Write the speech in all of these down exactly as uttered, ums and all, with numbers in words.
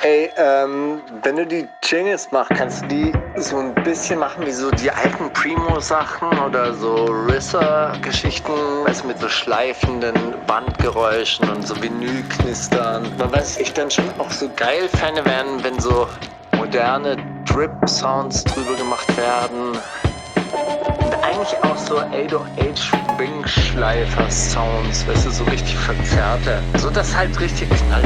Ey, ähm, wenn du die Jingles machst, kannst du die so ein bisschen machen wie so die alten Primo-Sachen oder so Risser-Geschichten, weißt du, mit so schleifenden Bandgeräuschen und so Vinylknistern. Man weiß, ich dann schon auch so geil fände werden, wenn so moderne Drip-Sounds drüber gemacht werden. Und eigentlich auch so acht null acht Wing-Schleifer-Sounds, weißt du, so richtig verzerrte. So dass halt richtig knallt.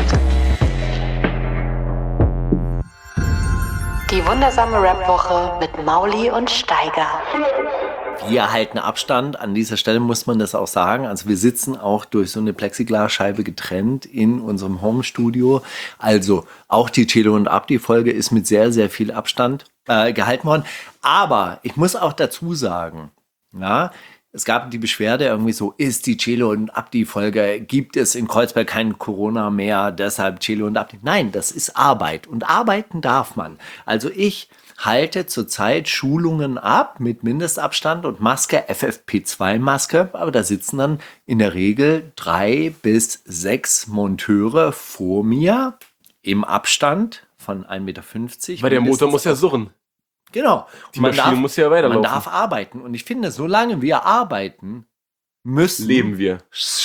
Die wundersame Rap-Woche mit Mauli und Steiger. Wir halten Abstand. An dieser Stelle muss man das auch sagen. Also wir sitzen auch durch so eine Plexiglasscheibe getrennt in unserem Home-Studio. Also auch die Celo und Abdi-Folge ist mit sehr, sehr viel Abstand äh, gehalten worden. Aber ich muss auch dazu sagen, ja, es gab die Beschwerde irgendwie so, ist die Celo und Abdi-Folge, gibt es in Kreuzberg kein Corona mehr, deshalb Celo und Abdi. Nein, das ist Arbeit und arbeiten darf man. Also ich halte zurzeit Schulungen ab mit Mindestabstand und Maske, F F P zwei Maske, aber da sitzen dann in der Regel drei bis sechs Monteure vor mir im Abstand von ein Meter fünfzig. Weil der Motor muss ja surren. Genau. Die Maschine darf, muss ja weiterlaufen. Man darf arbeiten. Und ich finde, solange wir arbeiten müssen, leben wir.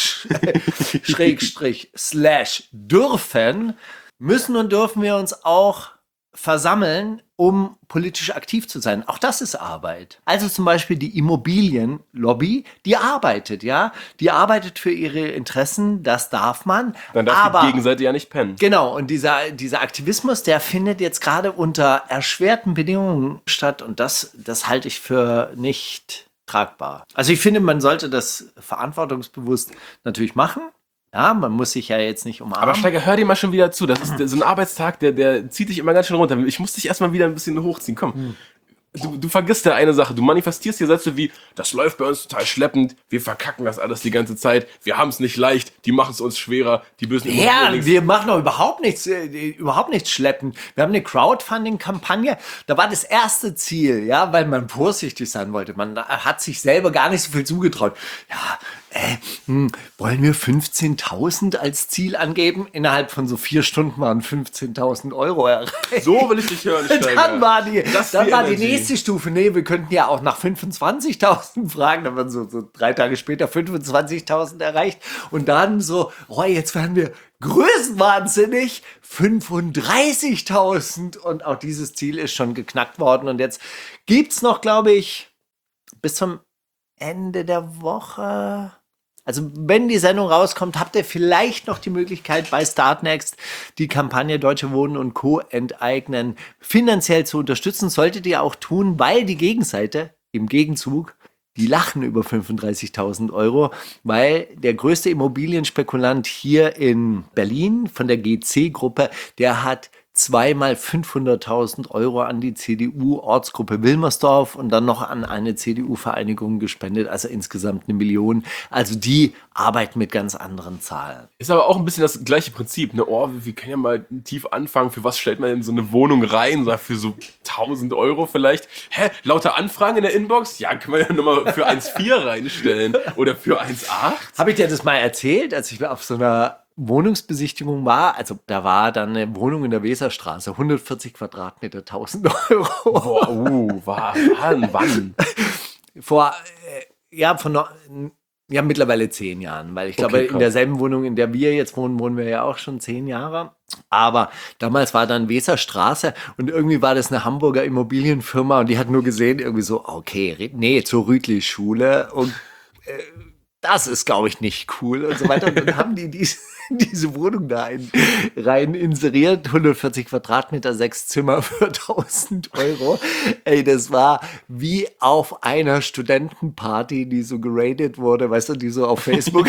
Schrägstrich, slash, dürfen, müssen und dürfen wir uns auch versammeln, um politisch aktiv zu sein. Auch das ist Arbeit. Also zum Beispiel die Immobilienlobby, die arbeitet, ja. Die arbeitet für ihre Interessen, das darf man. Dann darf aber die Gegenseite ja nicht pennen. Genau, und dieser, dieser Aktivismus, der findet jetzt gerade unter erschwerten Bedingungen statt und das, das halte ich für nicht tragbar. Also ich finde, man sollte das verantwortungsbewusst natürlich machen. Ja, man muss sich ja jetzt nicht umarmen. Aber Steiger, hör dir mal schon wieder zu. Das ist so ein Arbeitstag, der, der zieht dich immer ganz schön runter. Ich muss dich erstmal wieder ein bisschen hochziehen. Komm. Hm. Du, du vergisst ja eine Sache. Du manifestierst hier Sätze wie, das läuft bei uns total schleppend, wir verkacken das alles die ganze Zeit, wir haben es nicht leicht, die machen es uns schwerer, die bösen... Ja, wir machen doch überhaupt nichts, äh, überhaupt nichts schleppend. Wir haben eine Crowdfunding-Kampagne, da war das erste Ziel, ja, weil man vorsichtig sein wollte. Man hat sich selber gar nicht so viel zugetraut. Ja, äh, hm, wollen wir fünfzehntausend als Ziel angeben? Innerhalb von so vier Stunden waren fünfzehntausend Euro erreicht. So will ich dich hören, Steiger. Dann war die, das dann die war die nächste Stufe. Nee, wir könnten ja auch nach fünfundzwanzigtausend fragen. Dann waren so, so drei Tage später fünfundzwanzigtausend erreicht. Und dann so, oh, jetzt werden wir größenwahnsinnig, fünfunddreißigtausend. Und auch dieses Ziel ist schon geknackt worden. Und jetzt gibt's noch, glaube ich, bis zum Ende der Woche... Also wenn die Sendung rauskommt, habt ihr vielleicht noch die Möglichkeit, bei Startnext die Kampagne Deutsche Wohnen und Co. enteignen finanziell zu unterstützen. Solltet ihr auch tun, weil die Gegenseite im Gegenzug, die lachen über fünfunddreißigtausend Euro, weil der größte Immobilienspekulant hier in Berlin von der G C-Gruppe, der hat zweimal fünfhunderttausend Euro an die C D U-Ortsgruppe Wilmersdorf und dann noch an eine C D U-Vereinigung gespendet, also insgesamt eine Million. Also die arbeiten mit ganz anderen Zahlen. Ist aber auch ein bisschen das gleiche Prinzip. Ne? Oh, wir können ja mal tief anfangen. Für was stellt man in so eine Wohnung rein? So für so tausend Euro vielleicht. Hä? Lauter Anfragen in der Inbox? Ja, können wir ja nochmal für eins Komma vier reinstellen. Oder für eins Komma acht. Habe ich dir das mal erzählt, als ich auf so einer Wohnungsbesichtigung war, also da war dann eine Wohnung in der Weserstraße, hundertvierzig Quadratmeter, tausend Euro. Boah, uh, wann, wann? Vor, äh, ja, von, ja, mittlerweile zehn Jahren, weil ich glaube, okay, in derselben Wohnung, in der wir jetzt wohnen, wohnen wir ja auch schon zehn Jahre. Aber damals war dann Weserstraße und irgendwie war das eine Hamburger Immobilienfirma und die hat nur gesehen, irgendwie so, okay, nee, zur Rütli-Schule und äh, das ist, glaube ich, nicht cool und so weiter. Und dann haben die diese, diese Wohnung da ein, rein inseriert, hundertvierzig Quadratmeter, sechs Zimmer für tausend Euro. Ey, das war wie auf einer Studentenparty, die so geradet wurde, weißt du, die so auf Facebook.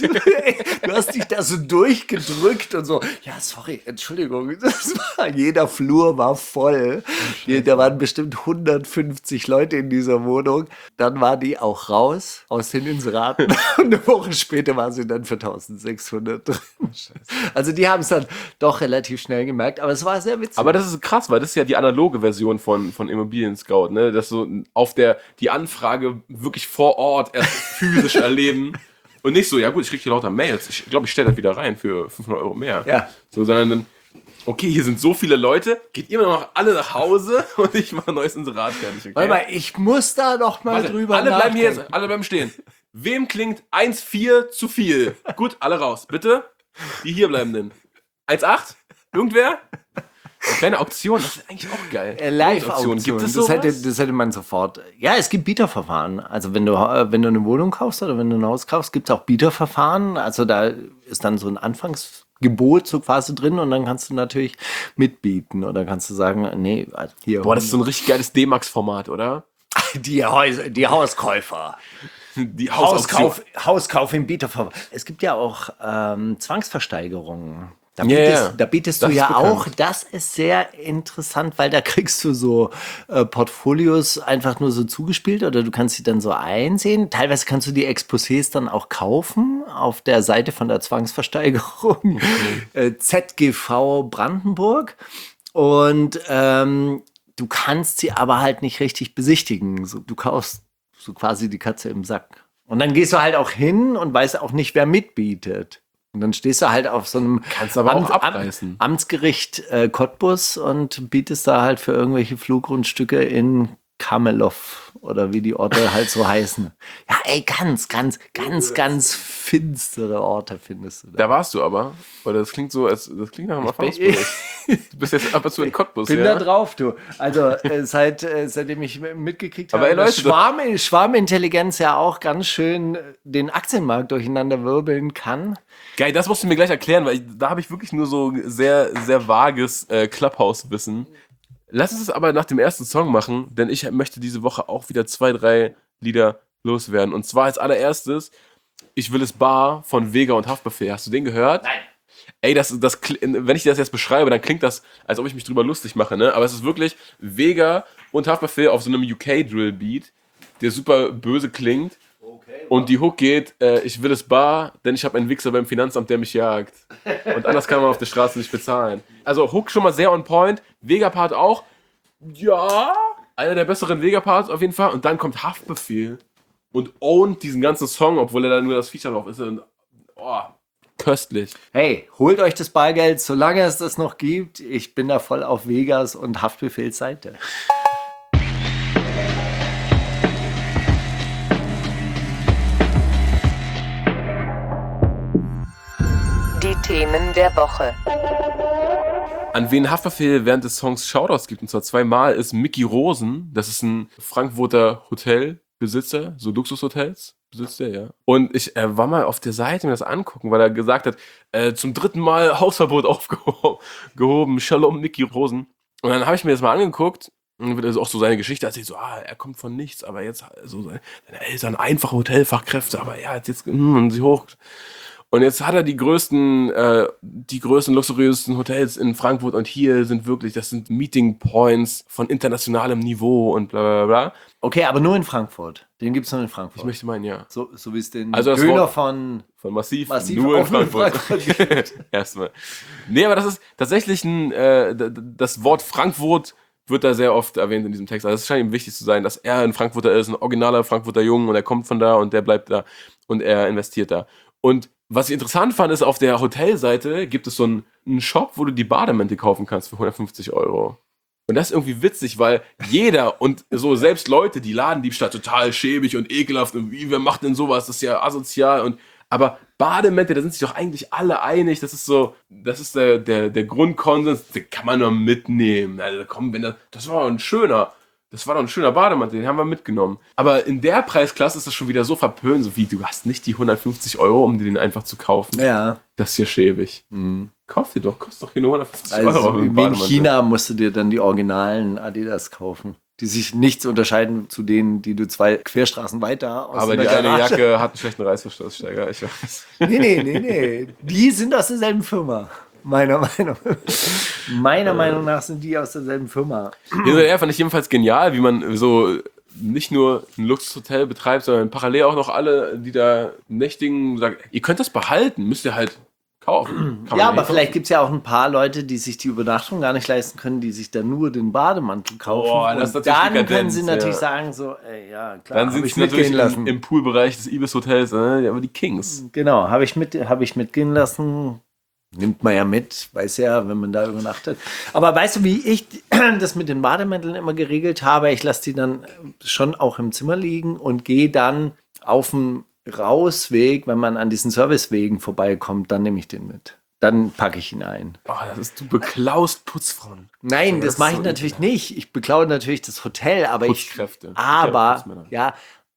Du hast dich da so durchgedrückt und so, ja, sorry, Entschuldigung, das war, jeder Flur war voll. Die, da waren bestimmt hundertfünfzig Leute in dieser Wohnung. Dann war die auch raus aus den Inseraten. Und eine Woche später war sie dann für eintausendsechshundert drin. Also die haben es dann doch relativ schnell gemerkt, aber es war sehr witzig. Aber das ist krass, weil das ist ja die analoge Version von, von Immobilien Scout, ne? Dass so auf der, die Anfrage wirklich vor Ort erst physisch erleben und nicht so, ja gut, ich krieg hier lauter Mails, ich glaube, ich stelle das wieder rein für fünfhundert Euro mehr. Ja. So, sondern dann, okay, hier sind so viele Leute, geht immer noch alle nach Hause und ich mache ein neues Inserat fertig. Okay? Warte mal, ich muss da noch mal Warte, drüber alle bleiben hier nachdenken. jetzt, alle bleiben stehen. Wem klingt eins vier zu viel? Gut, alle raus, bitte. Die hier bleiben denn. eins acht? Irgendwer? Eine kleine Auktion, das ist eigentlich auch geil. Äh, Live-Auktion, Gibt es das sowas? hätte, das hätte man sofort. Ja, es gibt Bieterverfahren. Also wenn du, äh, wenn du eine Wohnung kaufst oder wenn du ein Haus kaufst, gibt es auch Bieterverfahren. Also da ist dann so ein Anfangsgebot so quasi drin und dann kannst du natürlich mitbieten oder kannst du sagen, nee, also hier. Boah, das ist so ein richtig geiles D-Max-Format, oder? die, Häuser, die Hauskäufer. Die Hausauktion. Hauskauf, Hauskauf im Bieterverfahren. Es gibt ja auch ähm, Zwangsversteigerungen. Da Ja, bietest, ja. da bietest Das du ist ja bekannt. auch, das ist sehr interessant, weil da kriegst du so äh, Portfolios einfach nur so zugespielt oder du kannst sie dann so einsehen. Teilweise kannst du die Exposés dann auch kaufen auf der Seite von der Zwangsversteigerung äh, Z G V Brandenburg und ähm, du kannst sie aber halt nicht richtig besichtigen. So, du kaufst so quasi die Katze im Sack. Und dann gehst du halt auch hin und weißt auch nicht, wer mitbietet. Und dann stehst du halt auf so einem Kannst aber auch abreißen. Amtsgericht äh, Cottbus und bietest da halt für irgendwelche Fluggrundstücke in Kamelow oder wie die Orte halt so heißen. Ja, ey, ganz, ganz, ganz, ganz finstere Orte findest du da. Da warst du aber, weil das klingt so, als, das klingt nach einem Erfahrungsbericht. Du bist jetzt ab und zu in Cottbus, Bin ja? da drauf, du. Also äh, seit, äh, seitdem ich mitgekriegt Aber habe, ey, Leute, dass Schwarm, Schwarmintelligenz ja auch ganz schön äh, den Aktienmarkt durcheinander wirbeln kann. Geil, das musst du mir gleich erklären, weil ich, da habe ich wirklich nur so sehr, sehr vages äh, Clubhouse-Wissen. Lass uns es aber nach dem ersten Song machen, denn ich möchte diese Woche auch wieder zwei, drei Lieder loswerden. Und zwar als allererstes Ich will es Bar von Vega und Haftbefehl. Hast du den gehört? Nein. Ey, das, das, wenn ich das jetzt beschreibe, dann klingt das, als ob ich mich drüber lustig mache, ne? Aber es ist wirklich Vega und Haftbefehl auf so einem U K-Drill-Beat, der super böse klingt. Und die Hook geht, äh, ich will es bar, denn ich habe einen Wichser beim Finanzamt, der mich jagt. Und anders kann man auf der Straße nicht bezahlen. Also Hook schon mal sehr on point, Vega-Part auch, ja, einer der besseren Vega-Parts auf jeden Fall. Und dann kommt Haftbefehl und ownt diesen ganzen Song, obwohl er da nur das Feature drauf ist. Und, oh, köstlich. Hey, holt euch das Bargeld, solange es das noch gibt. Ich bin da voll auf Vegas und Haftbefehls Seite. Die Themen der Woche. An wen Haftbefehl während des Songs Shoutouts gibt, und zwar zweimal, ist Mickey Rosen. Das ist ein Frankfurter Hotelbesitzer, so Luxushotels besitzt er, ja. Und ich äh, war mal auf der Seite mir das angucken, weil er gesagt hat, äh, zum dritten Mal Hausverbot aufgehoben, Shalom Mickey Rosen. Und dann habe ich mir das mal angeguckt und wird also auch so seine Geschichte erzählt, so, ah, er kommt von nichts, aber jetzt so seine, seine Eltern einfache Hotelfachkräfte, aber er hat jetzt, mm, und sie hoch. Und jetzt hat er die größten, äh, die größten, luxuriösesten Hotels in Frankfurt und hier sind wirklich, das sind Meeting Points von internationalem Niveau und bla bla bla. Okay, aber nur in Frankfurt. Den gibt es nur in Frankfurt. Ich möchte meinen, ja. so, so wie es den Also das Döner Wort- von Von Massiv, Massiv nur in auch nur in Frankfurt. Frankfurt. Erstmal. Nee, aber das ist tatsächlich ein, äh, d- d- das Wort Frankfurt wird da sehr oft erwähnt in diesem Text. Also es scheint ihm wichtig zu sein, dass er ein Frankfurter ist, ein originaler Frankfurter Jungen und er kommt von da und der bleibt da und er investiert da. Und was ich interessant fand, ist, auf der Hotelseite gibt es so einen, einen Shop, wo du die Bademäntel kaufen kannst für hundertfünfzig Euro. Und das ist irgendwie witzig, weil jeder und so selbst Leute, die Ladendiebstahl total schäbig und ekelhaft und wie, wer macht denn sowas, das ist ja asozial und aber Bademäntel, da sind sich doch eigentlich alle einig, das ist so, das ist der, der, der Grundkonsens, den kann man nur mitnehmen. Also komm, wenn das, das war ein schöner, das war doch ein schöner Bademantel, den haben wir mitgenommen. Aber in der Preisklasse ist das schon wieder so verpönt, so wie, du hast nicht die hundertfünfzig Euro, um dir den einfach zu kaufen. Ja. Das ist hier schäbig. Kauf dir doch, kostet doch hier nur hundertfünfzig Euro. Also für einen wie in Bademantel. China musst du dir dann die originalen Adidas kaufen, die sich nichts unterscheiden zu denen, die du zwei Querstraßen weiter aus Aber der die eine Garage- Jacke hat einen schlechten Reißverschlusssteiger, ich weiß. Nee, nee, nee, nee. Die sind aus derselben Firma. Meiner Meinung Meiner Meinung nach sind die aus derselben Firma. Hin und her fand ich jedenfalls genial, wie man so nicht nur ein Luxushotel betreibt, sondern parallel auch noch alle, die da nächtigen, sagen, ihr könnt das behalten, müsst ihr halt kaufen. Kann man Ja, aber nicht vielleicht gibt es ja auch ein paar Leute, die sich die Übernachtung gar nicht leisten können, die sich dann nur den Bademantel kaufen. Boah, das ist und natürlich dann können Dekadenz, sie natürlich ja. sagen so, ey, ja klar, Dann habe sind ich sie natürlich mitgehen lassen. im, im Poolbereich des Ibis Hotels, ne? aber die Kings. Genau, habe ich, mit, hab ich mitgehen lassen. nimmt man ja mit, weiß ja, wenn man da übernachtet. Aber weißt du, wie ich das mit den Bademänteln immer geregelt habe? Ich lasse die dann schon auch im Zimmer liegen und gehe dann auf dem Rausweg, wenn man an diesen Servicewegen vorbeikommt, dann nehme ich den mit. Dann packe ich ihn ein. Oh, das ist, du beklaust Putzfrauen. Nein, Ja, das, das mache ist ich so natürlich ekelhaft. nicht. Ich beklaue natürlich das Hotel, aber ich. Putzkräfte. Aber, Putzmänner. ja,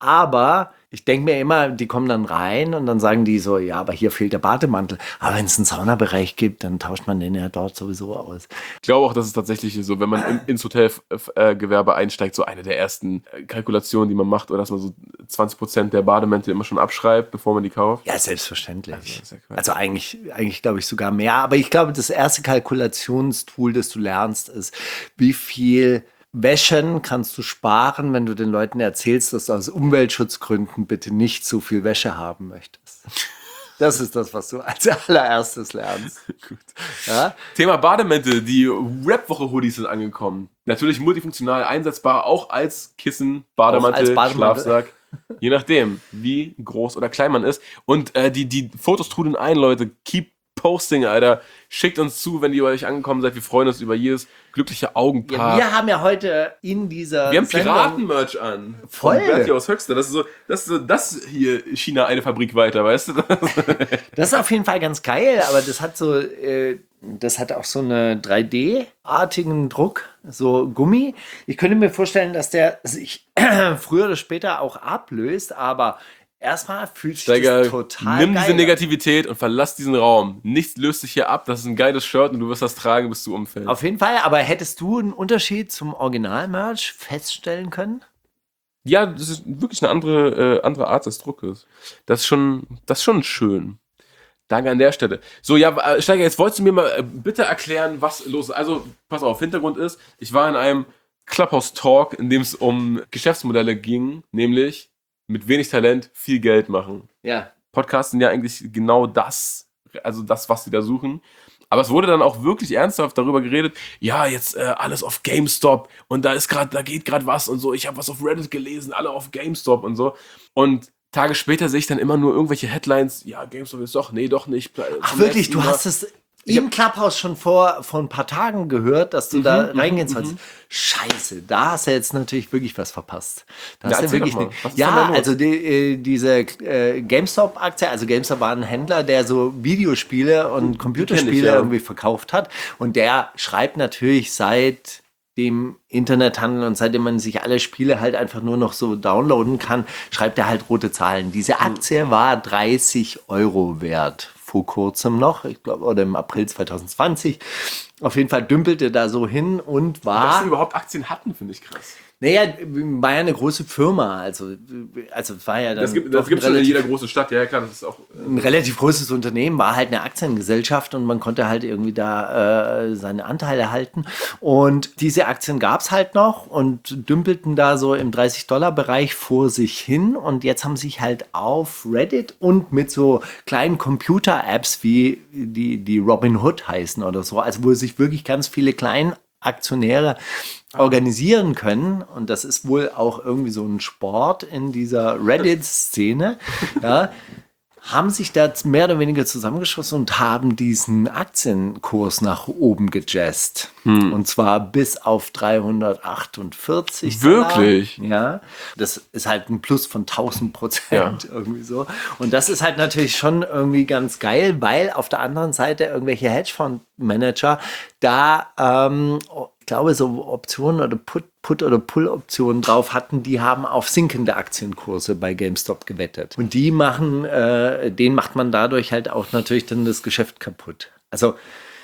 aber ich denke mir immer, die kommen dann rein und dann sagen die so, ja, aber hier fehlt der Bademantel. Aber wenn es einen Saunabereich gibt, dann tauscht man den ja dort sowieso aus. Ich glaube auch, das ist tatsächlich so, wenn man in, ins Hotelgewerbe einsteigt, so eine der ersten äh, Kalkulationen, die man macht, oder dass man so zwanzig Prozent der Bademäntel immer schon abschreibt, bevor man die kauft. Ja, selbstverständlich. Also, das ist ja Quatsch. Also eigentlich, eigentlich glaube ich sogar mehr. Aber ich glaube, das erste Kalkulationstool, das du lernst, ist, wie viel Wäschen kannst du sparen, wenn du den Leuten erzählst, dass du aus Umweltschutzgründen bitte nicht so viel Wäsche haben möchtest. Das ist das, was du als allererstes lernst. Gut. Ja? Thema Bademäntel, die Rap-Woche-Hoodies sind angekommen. Natürlich multifunktional einsetzbar, auch als Kissen, Bademantel, Auch als Bademantel. Schlafsack. Je nachdem, wie groß oder klein man ist. Und äh, die, die Fotos trudeln ein, Leute. Keep posting, Alter. Schickt uns zu, wenn ihr bei euch angekommen seid. Wir freuen uns über jedes glückliche Augenpaar. Ja, wir haben ja heute in dieser Wir haben Sendung- Piraten-Merch an. Voll. Von Berti aus Höxter. Das ist so, das ist so, das hier China eine Fabrik weiter, weißt du? Das ist auf jeden Fall ganz geil, aber das hat so, äh, das hat auch so einen drei D-artigen Druck, so Gummi. Ich könnte mir vorstellen, dass der sich früher oder später auch ablöst, aber erstmal fühlt sich Steiger, das total nimm geil diese an. Negativität und verlass diesen Raum. Nichts löst sich hier ab. Das ist ein geiles Shirt und du wirst das tragen, bis du umfällst. Auf jeden Fall, aber hättest du einen Unterschied zum Original-Merch feststellen können? Ja, das ist wirklich eine andere, äh, andere Art des Druckes. Das ist schon, das ist schon schön. Danke an der Stelle. So, ja, äh, Steiger, jetzt wolltest du mir mal äh, bitte erklären, was los ist. Also, pass auf, Hintergrund ist, ich war in einem Clubhouse-Talk, in dem es um Geschäftsmodelle ging, nämlich mit wenig Talent viel Geld machen. Ja. Podcasts sind ja eigentlich genau das, also das, was sie da suchen. Aber es wurde dann auch wirklich ernsthaft darüber geredet, ja, jetzt äh, alles auf GameStop und da ist gerade, da geht gerade was und so. Ich habe was auf Reddit gelesen, alle auf GameStop und so. Und Tage später sehe ich dann immer nur irgendwelche Headlines, ja, GameStop ist doch, nee, doch nicht. Ach wirklich, du hast es im Clubhouse schon vor, vor ein paar Tagen gehört, dass du Mhm, da mhm, reingehen sollst. mhm. Scheiße, da hast du jetzt natürlich wirklich was verpasst. Da Ja, hast du erzähl wirklich doch mal, nicht. was ist denn da Ja, los? also die, äh, diese äh, GameStop-Aktie, also GameStop war ein Händler, der so Videospiele und Computerspiele kenn ich, ja. irgendwie verkauft hat. Und der schreibt natürlich seit dem Internethandel und seitdem man sich alle Spiele halt einfach nur noch so downloaden kann, schreibt er halt rote Zahlen. Diese Aktie war dreißig Euro wert. Vor kurzem noch, ich glaube, oder im April zwanzig zwanzig. Auf jeden Fall dümpelte da so hin und Dass war. sie überhaupt Aktien hatten, finde ich krass. Naja, war ja eine große Firma, also, also es war ja dann Das gibt doch das gibt's ein schon in relativ- jeder großen Stadt, ja klar, das ist auch. ein relativ großes Unternehmen, war halt eine Aktiengesellschaft und man konnte halt irgendwie da äh, seine Anteile halten. Und diese Aktien gab es halt noch und dümpelten da so im dreißig-Dollar-Bereich vor sich hin. Und jetzt haben sich halt auf Reddit und mit so kleinen Computer-Apps wie die, die Robinhood heißen oder so, also wo sich wirklich ganz viele kleine Aktionäre organisieren können. Und das ist wohl auch irgendwie so ein Sport in dieser Reddit-Szene. Ja, haben sich da mehr oder weniger zusammengeschossen und haben diesen Aktienkurs nach oben gejazzt. Hm. Und zwar bis auf dreihundertachtundvierzig. Wirklich? Dollar. Ja, das ist halt ein Plus von tausend Prozent irgendwie so. Und das ist halt natürlich schon irgendwie ganz geil, weil auf der anderen Seite irgendwelche Hedgefondsmanager da, ähm, ich glaube, so Optionen oder Put, Put- oder Pull-Optionen drauf hatten, die haben auf sinkende Aktienkurse bei GameStop gewettet. Und die machen, äh, denen macht man dadurch halt auch natürlich dann das Geschäft kaputt. Also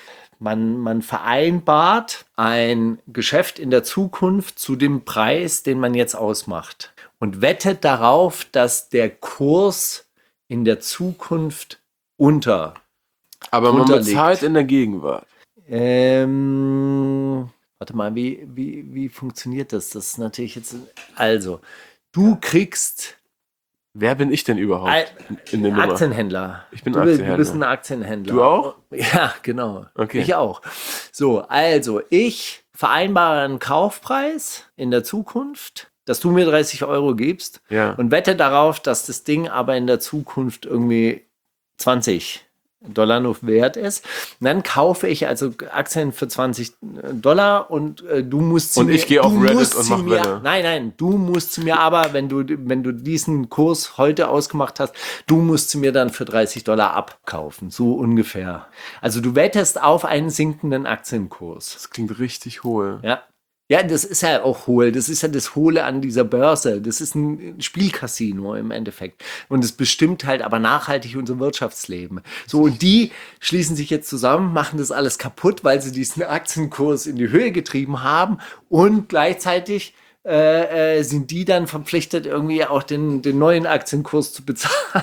man, man vereinbart ein Geschäft in der Zukunft zu dem Preis, den man jetzt ausmacht. Und wettet darauf, dass der Kurs in der Zukunft unter. Aber man drunter bezahlt in der Gegenwart. Ähm, warte mal, wie, wie, wie funktioniert das? Das ist natürlich jetzt. Also, du kriegst Wer bin ich denn überhaupt ein in der Nummer? Aktienhändler. Ich bin du, bist- Aktienhändler. Du bist ein Aktienhändler. Du auch? Ja, genau. Okay. Ich auch. So, also, ich vereinbare einen Kaufpreis in der Zukunft, dass du mir dreißig Euro gibst Ja. und wette darauf, dass das Ding aber in der Zukunft irgendwie zwanzig Dollar nur wert ist. Und dann kaufe ich also Aktien für zwanzig Dollar und äh, du musst sie Und mir, ich gehe auf du Reddit musst und sie mach mir, Welle. Nein, nein, du musst sie mir aber, wenn du, wenn du diesen Kurs heute ausgemacht hast, du musst sie mir dann für dreißig Dollar abkaufen. So ungefähr. Also du wettest auf einen sinkenden Aktienkurs. Das klingt richtig hohl. Ja. Ja, das ist ja auch hohl. Das ist ja das Hohle an dieser Börse. Das ist ein Spielcasino im Endeffekt. Und es bestimmt halt aber nachhaltig unser Wirtschaftsleben. So, und die schließen sich jetzt zusammen, machen das alles kaputt, weil sie diesen Aktienkurs in die Höhe getrieben haben. Und gleichzeitig äh, äh, sind die dann verpflichtet, irgendwie auch den, den neuen Aktienkurs zu bezahlen.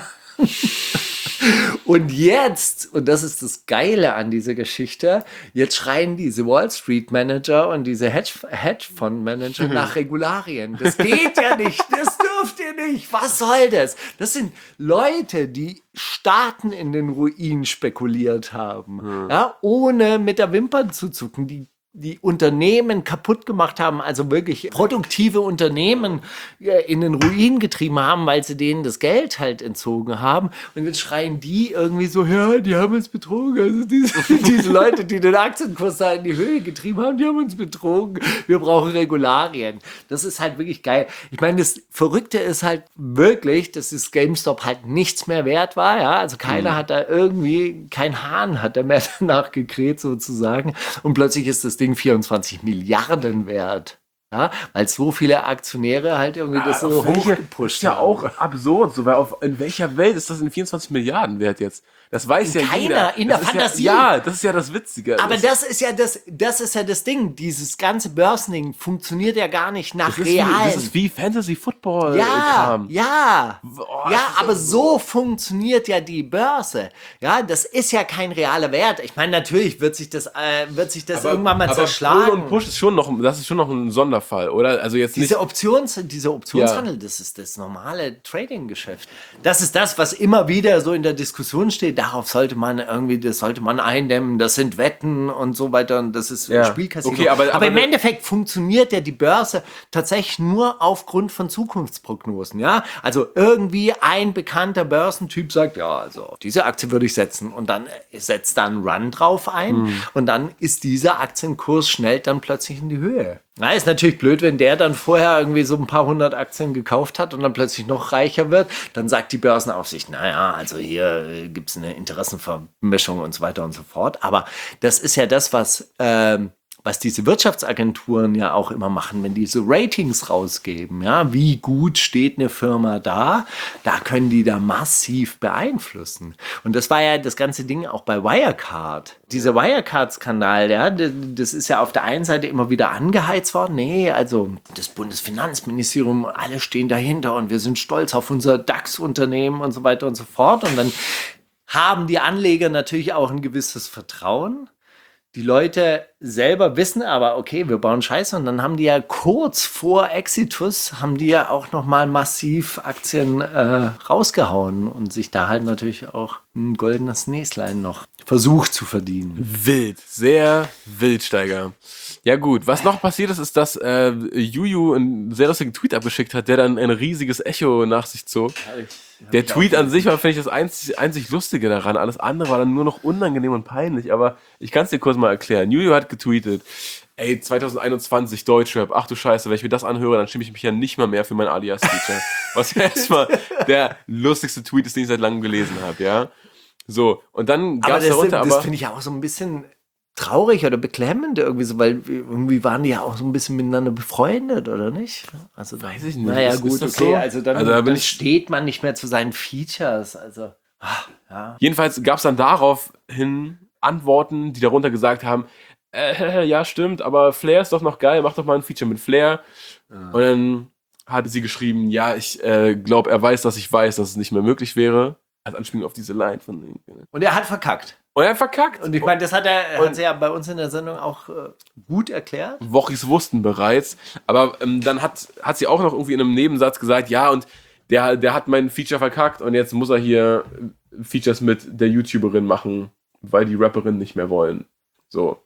Und jetzt, und das ist das Geile an dieser Geschichte, jetzt schreien diese Wall Street Manager und diese Hedge- Hedgefonds Manager nach Regularien. Das geht ja nicht, das dürft ihr nicht. Was soll das? Das sind Leute, die Staaten in den Ruin spekuliert haben, ja, ohne mit der Wimpern zu zucken, die die Unternehmen kaputt gemacht haben, also wirklich produktive Unternehmen äh, in den Ruin getrieben haben, weil sie denen das Geld halt entzogen haben. Und jetzt schreien die irgendwie so, ja, die haben uns betrogen. Also diese, diese Leute, die den Aktienkurs da in die Höhe getrieben haben, die haben uns betrogen. Wir brauchen Regularien. Das ist halt wirklich geil. Ich meine, das Verrückte ist halt wirklich, dass das GameStop halt nichts mehr wert war. Ja? Also keiner mhm. hat da irgendwie, kein Hahn hat da mehr danach gekräht sozusagen. Und plötzlich ist das Ding vierundzwanzig Milliarden wert. Ja, weil so viele Aktionäre halt irgendwie das Ja, so welche- hochgepusht ist ja haben. auch absurd, so, weil auf, in welcher Welt ist das in vierundzwanzig Milliarden wert jetzt? Das weiß ja keiner, jeder. in der Das ist Fantasie. Ja, ja, das ist ja das Witzige. Aber das, das ist ja das, das ist ja das Ding. Dieses ganze Börsending funktioniert ja gar nicht nach das, ist wie, real. das ist wie Fantasy-Football-Kram. Ja, ja, Boah, ja, das ist aber so- so funktioniert ja die Börse. Ja, das ist ja kein realer Wert. Ich meine, natürlich wird sich das, äh, wird sich das irgendwann mal aber zerschlagen. Pull und Push ist schon noch, das ist schon noch ein Sonderfall, oder? Also jetzt nicht. Diese Options, dieser Optionshandel, das ist das normale Trading-Geschäft. Das ist das, was immer wieder so in der Diskussion steht. Darauf sollte man irgendwie, das sollte man eindämmen. Das sind Wetten und so weiter. Und das ist Ja. Spielcasino. Okay, aber- aber im ne- Endeffekt funktioniert ja die Börse tatsächlich nur aufgrund von Zukunftsprognosen. Ja, also irgendwie ein bekannter Börsentyp sagt, ja, also auf diese Aktie würde ich setzen und dann setzt da ein Run drauf ein und dann ist dieser Aktienkurs schnell dann plötzlich in die Höhe. Na, ist natürlich blöd, wenn der dann vorher irgendwie so ein paar hundert Aktien gekauft hat und dann plötzlich noch reicher wird. Dann sagt die Börsenaufsicht, naja, also hier äh, gibt es eine Interessenvermischung und so weiter und so fort. Aber das ist ja das, was, ähm, was diese Wirtschaftsagenturen ja auch immer machen, wenn die so Ratings rausgeben. Ja, wie gut steht eine Firma da? Da können die da massiv beeinflussen. Und das war ja das ganze Ding auch bei Wirecard. Dieser Wirecard-Skandal, ja, das ist ja auf der einen Seite immer wieder angeheizt worden. Nee, also das Bundesfinanzministerium, alle stehen dahinter und wir sind stolz auf unser DAX-Unternehmen und so weiter und so fort. Und dann haben die Anleger natürlich auch ein gewisses Vertrauen. Die Leute selber wissen aber, okay, wir bauen Scheiße. Und dann haben die ja kurz vor Exitus, haben die ja auch nochmal massiv Aktien äh, rausgehauen und sich da halt natürlich auch ein goldenes Näslein noch versucht zu verdienen. Wild, sehr wild, Steiger. Ja gut, was noch passiert ist, ist, dass äh, Juju einen sehr lustigen Tweet abgeschickt hat, der dann ein riesiges Echo nach sich zog. Der Tweet an sich war, finde ich, das einzig, einzig Lustige daran. Alles andere war dann nur noch unangenehm und peinlich. Aber ich kann es dir kurz mal erklären. Juju hat getweetet, ey, zwanzig einundzwanzig Deutschrap, ach du Scheiße, wenn ich mir das anhöre, dann stimme ich mich ja nicht mal mehr für mein Alias-Feature. Was ja erstmal der lustigste Tweet ist, den ich seit langem gelesen habe, ja. So, und dann gab Aber es das, darunter das aber... finde ich ja auch so ein bisschen traurig oder beklemmend irgendwie so, weil irgendwie waren die ja auch so ein bisschen miteinander befreundet, oder nicht? Also Weiß ich nicht. Naja, Ist- gut, ist das okay, so? also dann, Also da bin dann ich- steht man nicht mehr zu seinen Features, also ah, ja. Jedenfalls gab es dann daraufhin Antworten, die darunter gesagt haben, äh, ja stimmt, aber Flair ist doch noch geil, mach doch mal ein Feature mit Flair. Und dann hatte sie geschrieben, ja, ich äh, glaube, er weiß, dass ich weiß, dass es nicht mehr möglich wäre. Als Anspielung auf diese Line von ihm. Und er hat verkackt. Und er hat verkackt. Und ich meine, das hat er, Und- hat sie ja bei uns in der Sendung auch äh, gut erklärt. Wochis wussten bereits. Aber ähm, dann hat, hat sie auch noch irgendwie in einem Nebensatz gesagt, ja, und der, der hat mein Feature verkackt und jetzt muss er hier äh, Features mit der YouTuberin machen, weil die Rapperinnen nicht mehr wollen. So.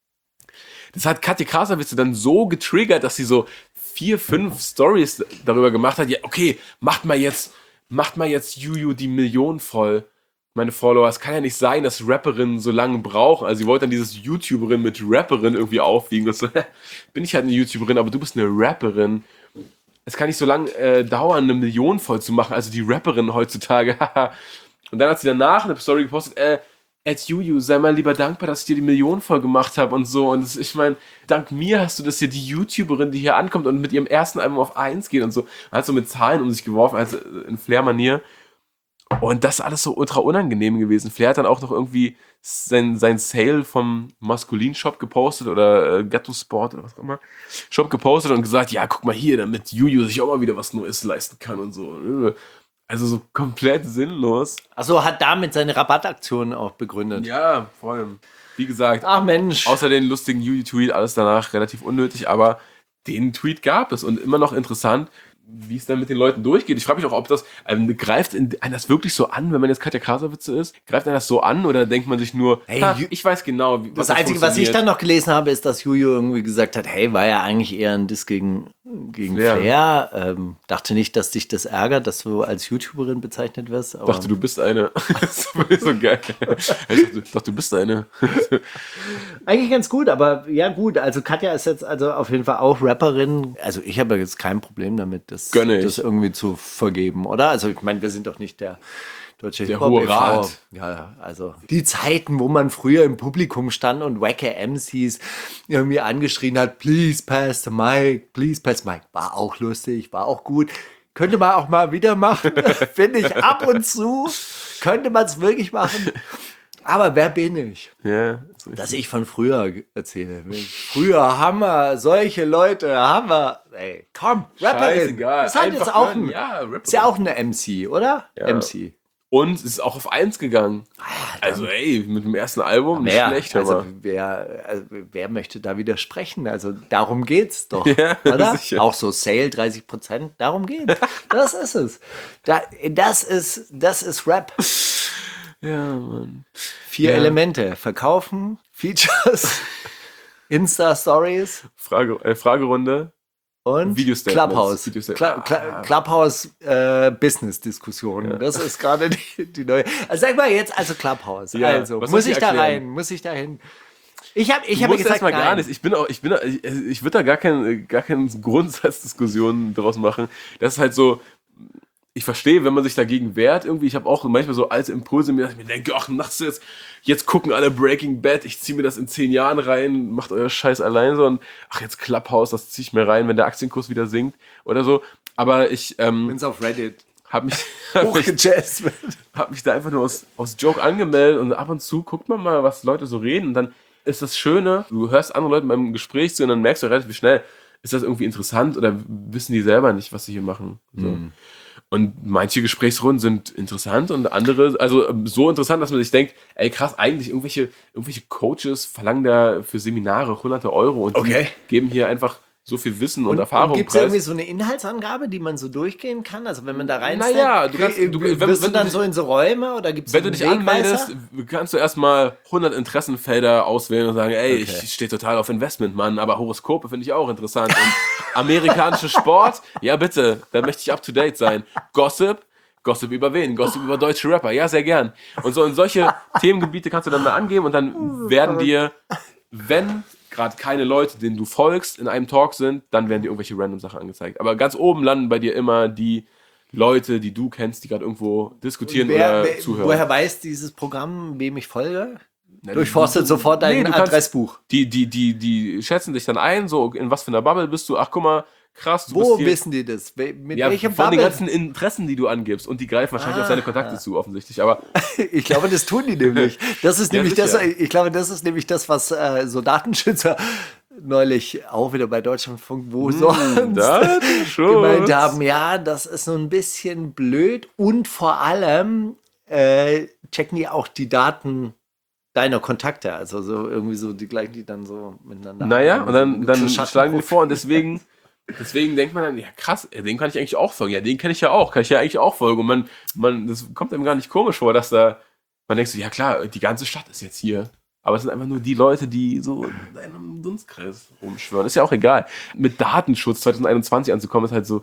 Das hat Katja Krasavitze dann so getriggert, dass sie so vier, fünf Stories darüber gemacht hat. Ja, okay, macht mal jetzt, macht mal jetzt Juju die Million voll. meine Follower, es kann ja nicht sein, dass Rapperinnen so lange brauchen. Also sie wollte dann dieses YouTuberin mit Rapperin irgendwie aufwiegen. Das so, bin ich halt eine YouTuberin, aber du bist eine Rapperin. Es kann nicht so lange äh, dauern, eine Million voll zu machen. Also die Rapperin heutzutage. Und dann hat sie danach eine Story gepostet, äh, Ed Juju, sei mal lieber dankbar, dass ich dir die Million voll gemacht habe und so. Und das, ich meine, dank mir hast du das hier, die YouTuberin, die hier ankommt und mit ihrem ersten Album auf eins geht und so. Hat so mit Zahlen um sich geworfen, also in Flair-Manier. Und das ist alles so ultra unangenehm gewesen. Flair hat dann auch noch irgendwie sein, sein Sale vom Maskulin-Shop gepostet oder äh, Ghetto Sport oder was auch immer. Shop gepostet und gesagt, ja, guck mal hier, damit Juju sich auch mal wieder was Neues leisten kann und so. Also so komplett sinnlos. Achso, hat damit seine Rabattaktionen auch begründet. Ja, vor allem. Wie gesagt, ach Mensch. Außer den lustigen Juju-Tweet, alles danach relativ unnötig, aber den Tweet gab es und immer noch interessant, wie es dann mit den Leuten durchgeht. Ich frage mich auch, ob das, ähm, greift einen das wirklich so an, wenn man jetzt Katja Krasavitze ist? Greift einen das so an oder denkt man sich nur, hey, ha, ich weiß genau, wie was Das Einzige, was ich dann noch gelesen habe, ist, dass Juju irgendwie gesagt hat, hey, war ja eigentlich eher ein Diss gegen, gegen Flair. Flair. Ähm, dachte nicht, dass dich das ärgert, dass du als YouTuberin bezeichnet wirst. Ich dachte, du bist eine. Das ist so geil. Ich dachte, ich dachte, du bist eine. Eigentlich ganz gut, aber ja gut, also Katja ist jetzt also auf jeden Fall auch Rapperin. Also ich habe jetzt kein Problem damit, das, das irgendwie zu vergeben, oder? Also ich meine, wir sind doch nicht der deutsche der Hohe Rat. Ja, also die Zeiten, wo man früher im Publikum stand und wacke M Cs irgendwie angeschrien hat, please pass the mic, please pass the mic, war auch lustig, war auch gut. Könnte man auch mal wieder machen, finde ich, ab und zu könnte man es wirklich machen. Aber wer bin ich? Ja, dass ich von früher erzähle. Früher haben wir solche Leute, haben wir. Ey, komm, Rapperin. Das ist halt jetzt auch ein, ja, ist ja auch eine M C, oder? Ja. M C. Und es ist auch auf eins gegangen. Ah, also ey, mit dem ersten Album nicht wer, schlecht. Also aber. wer, also wer möchte da widersprechen? Also darum geht's doch, ja, oder? Sicher. Auch so Sale dreißig Prozent, darum geht's. Das ist es. Da, das ist, das ist Rap. Ja, Mann. Vier ja. Elemente. Verkaufen, Features, Insta-Stories. Frage, äh, Fragerunde. Und Clubhouse. Video-Statements. Cl Cl Clubhouse äh, Business-Diskussion. Ja. Das ist gerade die, die neue. Also sag mal jetzt, also Clubhouse. Ja, also muss ich, ich da rein? Muss ich da hin? Ich habe ich hab gesagt, mal gar nicht. Ich bin auch, ich bin, ich, ich würde da gar keinen, gar keinen Grundsatzdiskussionen draus machen. Das ist halt so. Ich verstehe, wenn man sich dagegen wehrt, irgendwie, ich habe auch manchmal so alte Impulse, mir, dass ich mir denke, ach, nachts jetzt, jetzt gucken alle Breaking Bad, ich ziehe mir das in zehn Jahren rein, macht euer Scheiß allein so und ach, jetzt Clubhouse, das ziehe ich mir rein, wenn der Aktienkurs wieder sinkt oder so. Aber ich, ähm, bin's auf Reddit. Hab mich, hab mich, hab mich da einfach nur aus, aus Joke angemeldet und ab und zu guckt man mal, was Leute so reden und dann ist das Schöne, du hörst andere Leute beim Gespräch zu und dann merkst du relativ schnell, ist das irgendwie interessant oder wissen die selber nicht, was sie hier machen. So. Mhm. Und manche Gesprächsrunden sind interessant und andere, also so interessant, dass man sich denkt, ey krass, eigentlich irgendwelche, irgendwelche Coaches verlangen da für Seminare hunderte Euro und okay. die geben hier einfach so viel Wissen und, und Erfahrung. Gibt es irgendwie so eine Inhaltsangabe, die man so durchgehen kann? Also wenn man da rein naja, du kannst, du, wenn, wirst wenn du dann dich, so in so Räume oder gibt's wenn du dich anmeldest, kannst du erstmal hundert Interessenfelder auswählen und sagen, ey, okay. ich stehe total auf Investment, Mann, aber Horoskope finde ich auch interessant. Und amerikanischer Sport, ja bitte, da möchte ich up to date sein. Gossip, Gossip über wen? Gossip über deutsche Rapper, ja sehr gern. Und so in solche Themengebiete kannst du dann mal angeben und dann werden dir, wenn gerade keine Leute, denen du folgst, in einem Talk sind, dann werden dir irgendwelche random Sachen angezeigt. Aber ganz oben landen bei dir immer die Leute, die du kennst, die gerade irgendwo diskutieren wer, oder wer, zuhören. Woher weiß dieses Programm, wem ich folge? Na, Durchforstet du, sofort dein nee, Adressbuch. Kannst, die, die, die, die schätzen dich dann ein, so in was für einer Bubble bist du. Ach, guck mal, krass. Du Wo bist wissen die das? Mit ja, welchem von Bubble? den ganzen Interessen, die du angibst. Und die greifen wahrscheinlich ah, auf deine Kontakte ah. zu, offensichtlich. Aber ich glaube, das tun die nämlich. Das ist nämlich ja, das, ich glaube, das ist nämlich das, was äh, so Datenschützer neulich auch wieder bei Deutschlandfunk, wo mm, sonst gemeint haben, ja, das ist so ein bisschen blöd und vor allem äh, checken die auch die Daten deiner Kontakte, also so irgendwie so die gleichen, die dann so miteinander. Naja, und dann, dann schlagen wir vor und deswegen, deswegen denkt man dann, ja krass, den kann ich eigentlich auch folgen, ja, den kenne ich ja auch, kann ich ja eigentlich auch folgen und man, man, das kommt einem gar nicht komisch vor, dass da, man denkt so, ja klar, die ganze Stadt ist jetzt hier. Aber es sind einfach nur die Leute, die so in einem Dunstkreis rumschwören. Ist ja auch egal. Mit Datenschutz zwanzig einundzwanzig anzukommen, ist halt so,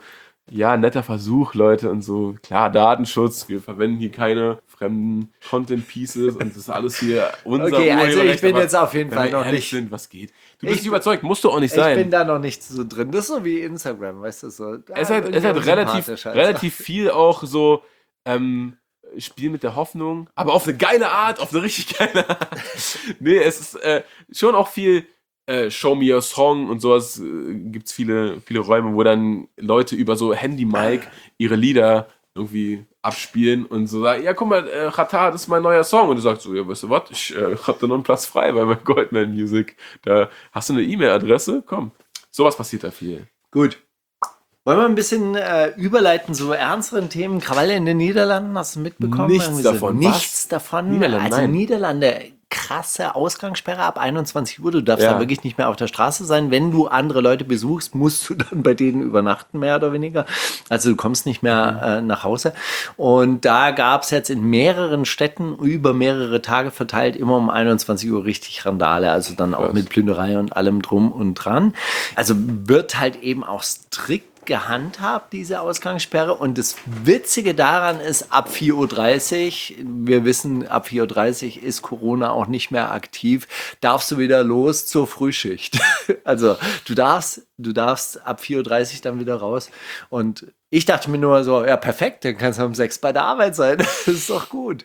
Ja, netter Versuch, Leute, und so. Klar, Datenschutz, wir verwenden hier keine fremden Content-Pieces und das ist alles hier unser Okay, also ich Urheberrecht, bin aber jetzt auf jeden wenn Fall wir noch ehrlich nicht. sind, was geht? Du bist Ich- nicht überzeugt, musst du auch nicht Ich sein. bin da noch nicht so drin. Das ist so wie Instagram, weißt du so. es hat, es hat relativ, relativ viel auch so ähm, Spiel mit der Hoffnung, aber auf eine geile Art, auf eine richtig geile Art. Nee, es ist äh, schon auch viel äh, Show Me Your Song und sowas. Äh, gibt's viele, viele Räume, wo dann Leute über so Handy-Mic ihre Lieder irgendwie abspielen und so sagen, ja, guck mal, äh, Chata, das ist mein neuer Song. Und du sagst so, ja, weißt du was, ich äh, hab da noch einen Platz frei bei meinem Goldman Music. Da hast du eine E-Mail-Adresse? Komm. Sowas passiert da viel. Gut. Wollen wir ein bisschen äh, überleiten zu ernsteren Themen? Krawalle in den Niederlanden, hast du mitbekommen? Nichts Irgendwie so, davon. Nichts Was? davon. Niederlande, also nein. Niederlande, krasse Ausgangssperre ab einundzwanzig Uhr. Du darfst Ja. da wirklich nicht mehr auf der Straße sein. Wenn du andere Leute besuchst, musst du dann bei denen übernachten, mehr oder weniger. Also du kommst nicht mehr äh, nach Hause. Und da gab es jetzt in mehreren Städten über mehrere Tage verteilt immer um einundzwanzig Uhr richtig Randale. Also dann auch Was? mit Plünderei und allem drum und dran. Also wird halt eben auch strikt gehandhabt, diese Ausgangssperre. Und das Witzige daran ist, ab vier Uhr dreißig, wir wissen, ab vier Uhr dreißig ist Corona auch nicht mehr aktiv, darfst du wieder los zur Frühschicht. Also du darfst, du darfst ab vier Uhr dreißig dann wieder raus. Und ich dachte mir nur so, ja perfekt, dann kannst du um sechs bei der Arbeit sein. Das ist doch gut.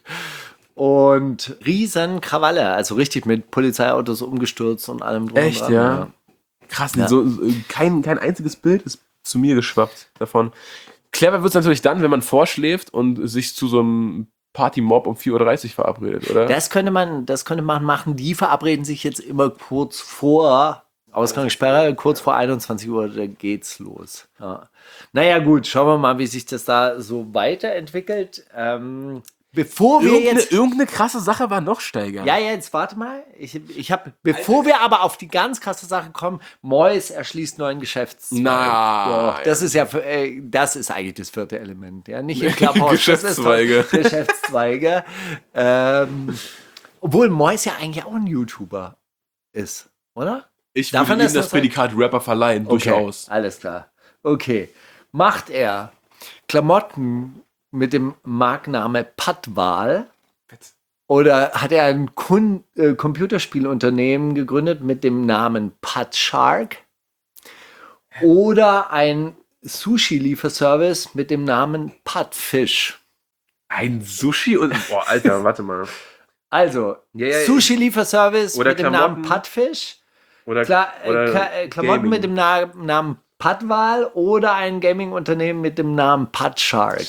Und riesen Krawalle, also richtig mit Polizeiautos umgestürzt und allem drum Echt, und dran. ja? Krass, Ja. so, so, kein, kein einziges Bild ist zu mir geschwappt davon. Clever wird es natürlich dann, wenn man vorschläft und sich zu so einem Party-Mob um vier Uhr dreißig verabredet, oder? Das könnte man, das könnte man machen. Die verabreden sich jetzt immer kurz vor Ausgangssperre, kurz vor einundzwanzig Uhr, da geht's los. Ja. Naja, gut, schauen wir mal, wie sich das da so weiterentwickelt. Ähm, bevor wir irgendeine, jetzt. irgendeine krasse Sache war noch steiger. Ja, jetzt warte mal. Ich, ich hab, bevor wir aber auf die ganz krasse Sache kommen, Mois erschließt neuen Geschäftszweig. Na, Doch, das ist ja, für, äh, das ist eigentlich das vierte Element, ja, nicht im Clubhouse. Geschäftszweige. Das ist doch Geschäftszweige. ähm, obwohl Mois ja eigentlich auch ein YouTuber ist, oder? Ich Darf würde man ihm das das noch sagen? Prädikat Rapper verleihen, durchaus. Okay, alles klar. Okay. Macht er Klamotten mit dem Markenname Patwal? Oder hat er ein Kun äh, Computerspielunternehmen gegründet mit dem Namen Putshark? Oder ein Sushi-Lieferservice mit dem Namen Putfish? Ein Sushi und. Boah, Alter, warte mal. Also, Ja, ja, Sushi-Lieferservice oder mit dem Namen Klamotten. Putfish? Oder, Kla äh, oder Ka äh, Klamotten Gaming. mit dem Na Namen Patwal oder ein Gaming-Unternehmen mit dem Namen Putshark?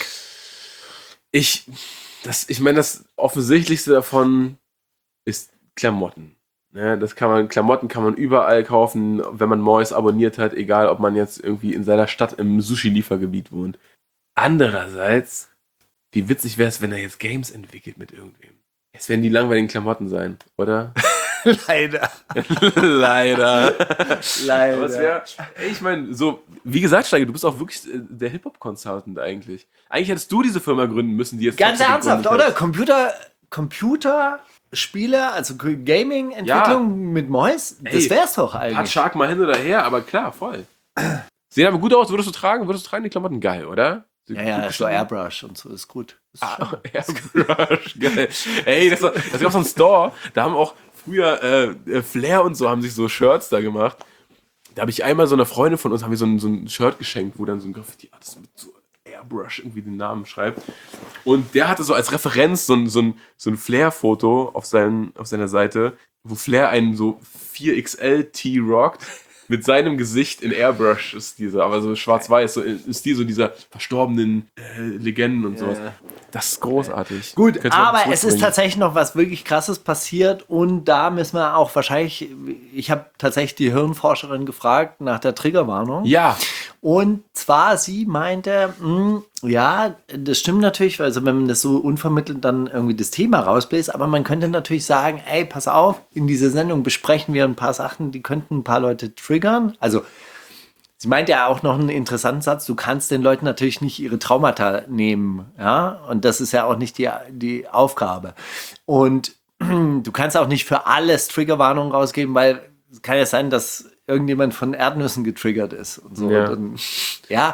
Ich, das, ich meine, das Offensichtlichste davon ist Klamotten. Ne, das kann man, Klamotten kann man überall kaufen, wenn man Mois abonniert hat, egal ob man jetzt irgendwie in seiner Stadt im Sushi-Liefergebiet wohnt. Andererseits, wie witzig wäre es, wenn er jetzt Games entwickelt mit irgendwem. Es werden die langweiligen Klamotten sein, oder? Leider. Leider. Leider. Aber es wär, ey, ich meine, so, wie gesagt, Steige, du bist auch wirklich äh, der Hip-Hop-Consultant eigentlich. Eigentlich hättest du diese Firma gründen müssen, die jetzt Ganz Toxic ernsthaft, gegründet oder? hat. Computer, Computerspiele, also Gaming-Entwicklung Ja. mit Mois, das Ey, wär's doch Hat eigentlich. Shark mal hin oder her, aber klar, voll. Sehen aber gut aus, würdest du tragen? Würdest du tragen die Klamotten? Geil, oder? Ja, ja, so Airbrush und so ist gut. Ist Ah, schön. Airbrush, geil. Ey, das, war- das gab so einen Store, da haben auch früher äh, Flair und so haben sich so Shirts da gemacht. Da habe ich einmal so einer Freundin von uns haben wir so ein, so ein Shirt geschenkt, wo dann so ein Graffiti-Artist mit so Airbrush irgendwie den Namen schreibt. Und der hatte so als Referenz so ein, so ein, so ein Flair-Foto auf, seinen, auf seiner Seite, wo Flair einen so vier X L T rockt. Mit seinem Gesicht in Airbrush ist dieser, aber so schwarz-weiß, so ist die so dieser verstorbenen äh, Legenden und sowas. Ja. Das ist großartig. Gut, Könntest du mal aber es ist zurückbringen. tatsächlich noch was wirklich Krasses passiert und da müssen wir auch wahrscheinlich, ich habe tatsächlich die Hirnforscherin gefragt nach der Triggerwarnung. Ja, Und zwar, sie meinte, mh, ja, das stimmt natürlich, also wenn man das so unvermittelt dann irgendwie das Thema rausbläst, aber man könnte natürlich sagen, ey, pass auf, in dieser Sendung besprechen wir ein paar Sachen, die könnten ein paar Leute triggern. Also sie meinte ja auch noch einen interessanten Satz, du kannst den Leuten natürlich nicht ihre Traumata nehmen, ja, und das ist ja auch nicht die, die Aufgabe. Und du kannst auch nicht für alles Triggerwarnungen rausgeben, weil es kann ja sein, dass irgendjemand von Erdnüssen getriggert ist und so. Ja. Dann, ja,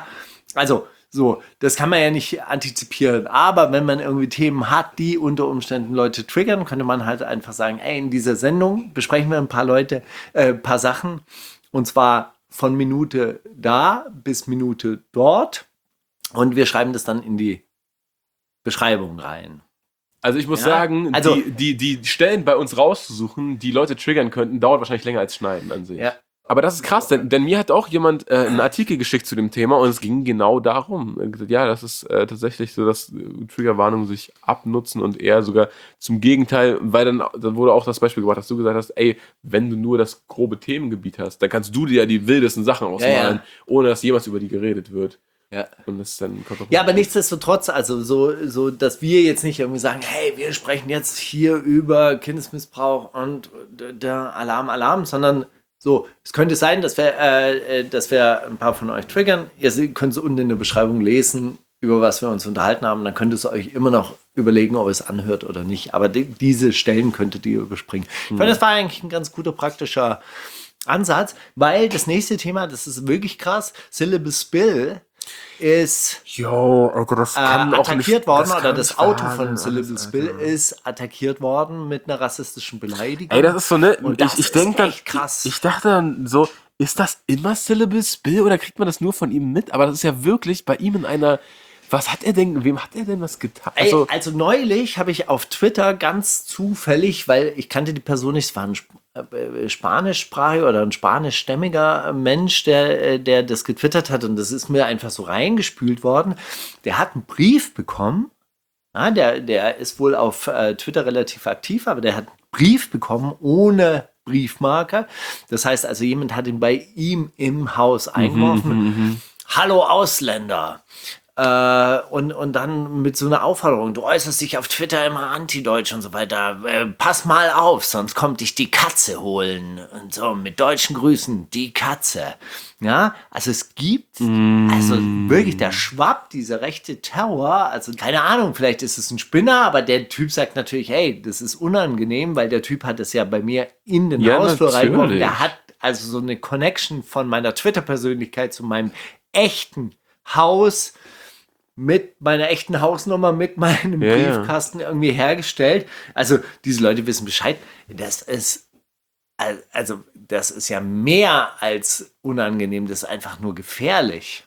Also, so, das kann man ja nicht antizipieren. Aber wenn man irgendwie Themen hat, die unter Umständen Leute triggern, könnte man halt einfach sagen, ey, in dieser Sendung besprechen wir ein paar Leute, äh, ein paar Sachen. Und zwar von Minute da bis Minute dort. Und wir schreiben das dann in die Beschreibung rein. Also ich muss Ja, sagen, also- die, die, die Stellen bei uns rauszusuchen, die Leute triggern könnten, dauert wahrscheinlich länger als Schneiden an sich. Ja. Aber das ist krass, denn, denn mir hat auch jemand äh, einen Artikel geschickt zu dem Thema und es ging genau darum. Er hat gesagt, ja, das ist äh, tatsächlich so, dass äh, Triggerwarnungen sich abnutzen und eher sogar zum Gegenteil, weil dann, dann wurde auch das Beispiel gebracht, dass du gesagt hast, ey, wenn du nur das grobe Themengebiet hast, dann kannst du dir ja die wildesten Sachen ausmalen, Ja, ja. ohne dass jemals über die geredet wird. Ja. Und das ist dann Ja, aber nichtsdestotrotz, also so, so, dass wir jetzt nicht irgendwie sagen, hey, wir sprechen jetzt hier über Kindesmissbrauch und der Alarm, Alarm, sondern so, es könnte sein, dass wir, äh, dass wir ein paar von euch triggern. Ihr könnt es unten in der Beschreibung lesen, über was wir uns unterhalten haben. Dann könnt ihr es euch immer noch überlegen, ob ihr es anhört oder nicht. Aber die, diese Stellen könntet ihr überspringen. Ich fand, das war eigentlich ein ganz guter, praktischer Ansatz, weil das nächste Thema, das ist wirklich krass, Syllable Spill ist Jo, Alter, das äh, kann auch attackiert nicht, worden das oder kann das nicht Auto wahr von sein, Syllable alles, Spill Alter. ist attackiert worden mit einer rassistischen Beleidigung. Ey, das ist so, ne? Und ich das ich ist denke dann, echt krass. ich dachte dann so, ist das immer Syllable Spill oder kriegt man das nur von ihm mit? Aber das ist ja wirklich bei ihm in einer, was hat er denn, wem hat er denn was getan? Ey, Also, also neulich habe ich auf Twitter ganz zufällig, weil ich kannte die Person nicht, es war ein Sp äh, spanischsprachiger oder ein spanischstämmiger Mensch, der, äh, der das getwittert hat und das ist mir einfach so reingespült worden. Der hat einen Brief bekommen, ja, der, der ist wohl auf äh, Twitter relativ aktiv, aber der hat einen Brief bekommen ohne Briefmarke. Das heißt also, jemand hat ihn bei ihm im Haus eingeworfen. Hallo Ausländer. Äh, und, und dann mit so einer Aufforderung, du äußerst dich auf Twitter immer antideutsch und so weiter. Äh, pass mal auf, sonst kommt dich die Katze holen. Und so, mit deutschen Grüßen, die Katze. Ja, also es gibt, also wirklich, der schwappt, dieser rechte Terror, also keine Ahnung, vielleicht ist es ein Spinner, aber der Typ sagt natürlich, hey, das ist unangenehm, weil der Typ hat es ja bei mir in den Ja, Hausflur reingeworfen. natürlich. Der hat also so eine Connection von meiner Twitter-Persönlichkeit zu meinem echten Haus mit meiner echten Hausnummer, mit meinem Ja, ja. Briefkasten irgendwie hergestellt. Also diese Leute wissen Bescheid. Das ist, al- also das ist ja mehr als unangenehm. Das ist einfach nur gefährlich.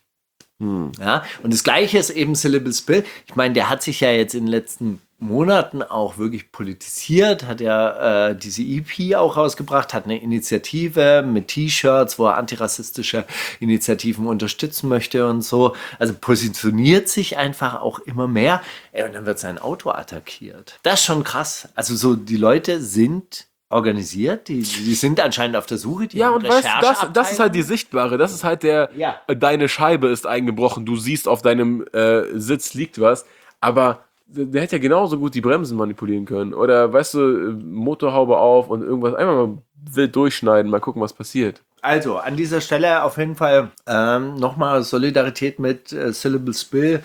Ja, und das Gleiche ist eben Syllable Spill. Ich meine, der hat sich ja jetzt in den letzten Monaten auch wirklich politisiert, hat ja äh, diese E P auch rausgebracht, hat eine Initiative mit T-Shirts, wo er antirassistische Initiativen unterstützen möchte und so. Also positioniert sich einfach auch immer mehr. Ey, und dann wird sein Auto attackiert. Das ist schon krass. Also so, die Leute sind organisiert, die, die sind anscheinend auf der Suche. Die ja, haben und weißt du, das, das ist Rechercheabteilungen. halt die Sichtbare, das ist halt der, Ja. äh, deine Scheibe ist eingebrochen, du siehst, auf deinem äh, Sitz liegt was, aber der, der hätte ja genauso gut die Bremsen manipulieren können. Oder, weißt du, äh, Motorhaube auf und irgendwas, einfach mal wild durchschneiden, mal gucken, was passiert. Also, an dieser Stelle auf jeden Fall ähm, nochmal Solidarität mit äh, Syllable Spill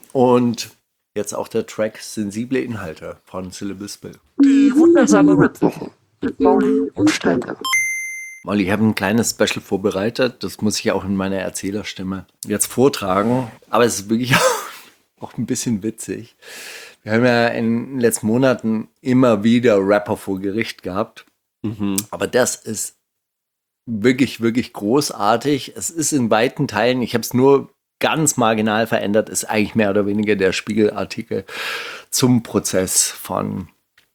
und jetzt auch der Track Sensible Inhalte von Syllable Spill. Die wundersame Rap-Woche mit Mauli und Steiger. Molly, ich habe ein kleines Special vorbereitet. Das muss ich auch in meiner Erzählerstimme jetzt vortragen. Aber es ist wirklich auch ein bisschen witzig. Wir haben ja in den letzten Monaten immer wieder Rapper vor Gericht gehabt. Aber das ist wirklich, wirklich großartig. Es ist in weiten Teilen, ich habe es nur ganz marginal verändert, ist eigentlich mehr oder weniger der Spiegelartikel zum Prozess von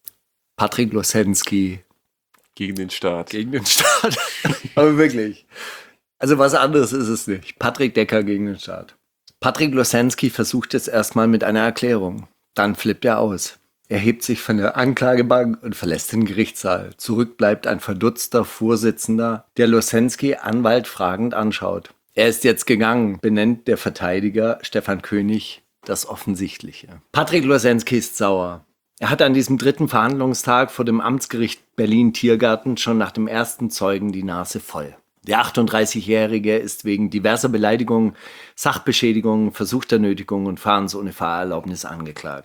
Patrick Losensky Gegen den Staat. gegen den Staat. Aber wirklich. Also was anderes ist es nicht. Patrick Decker gegen den Staat. Patrick Losensky versucht jetzt erstmal mit einer Erklärung. Dann flippt er aus. Er hebt sich von der Anklagebank und verlässt den Gerichtssaal. Zurück bleibt ein verdutzter Vorsitzender, der Losensky Anwalt fragend anschaut. Er ist jetzt gegangen, benennt der Verteidiger Stefan König das Offensichtliche. Patrick Losensky ist sauer. Er hat an diesem dritten Verhandlungstag vor dem Amtsgericht Berlin-Tiergarten schon nach dem ersten Zeugen die Nase voll. Der achtunddreißigjährige ist wegen diverser Beleidigungen, Sachbeschädigungen, versuchter Nötigung und Fahrens ohne Fahrerlaubnis angeklagt.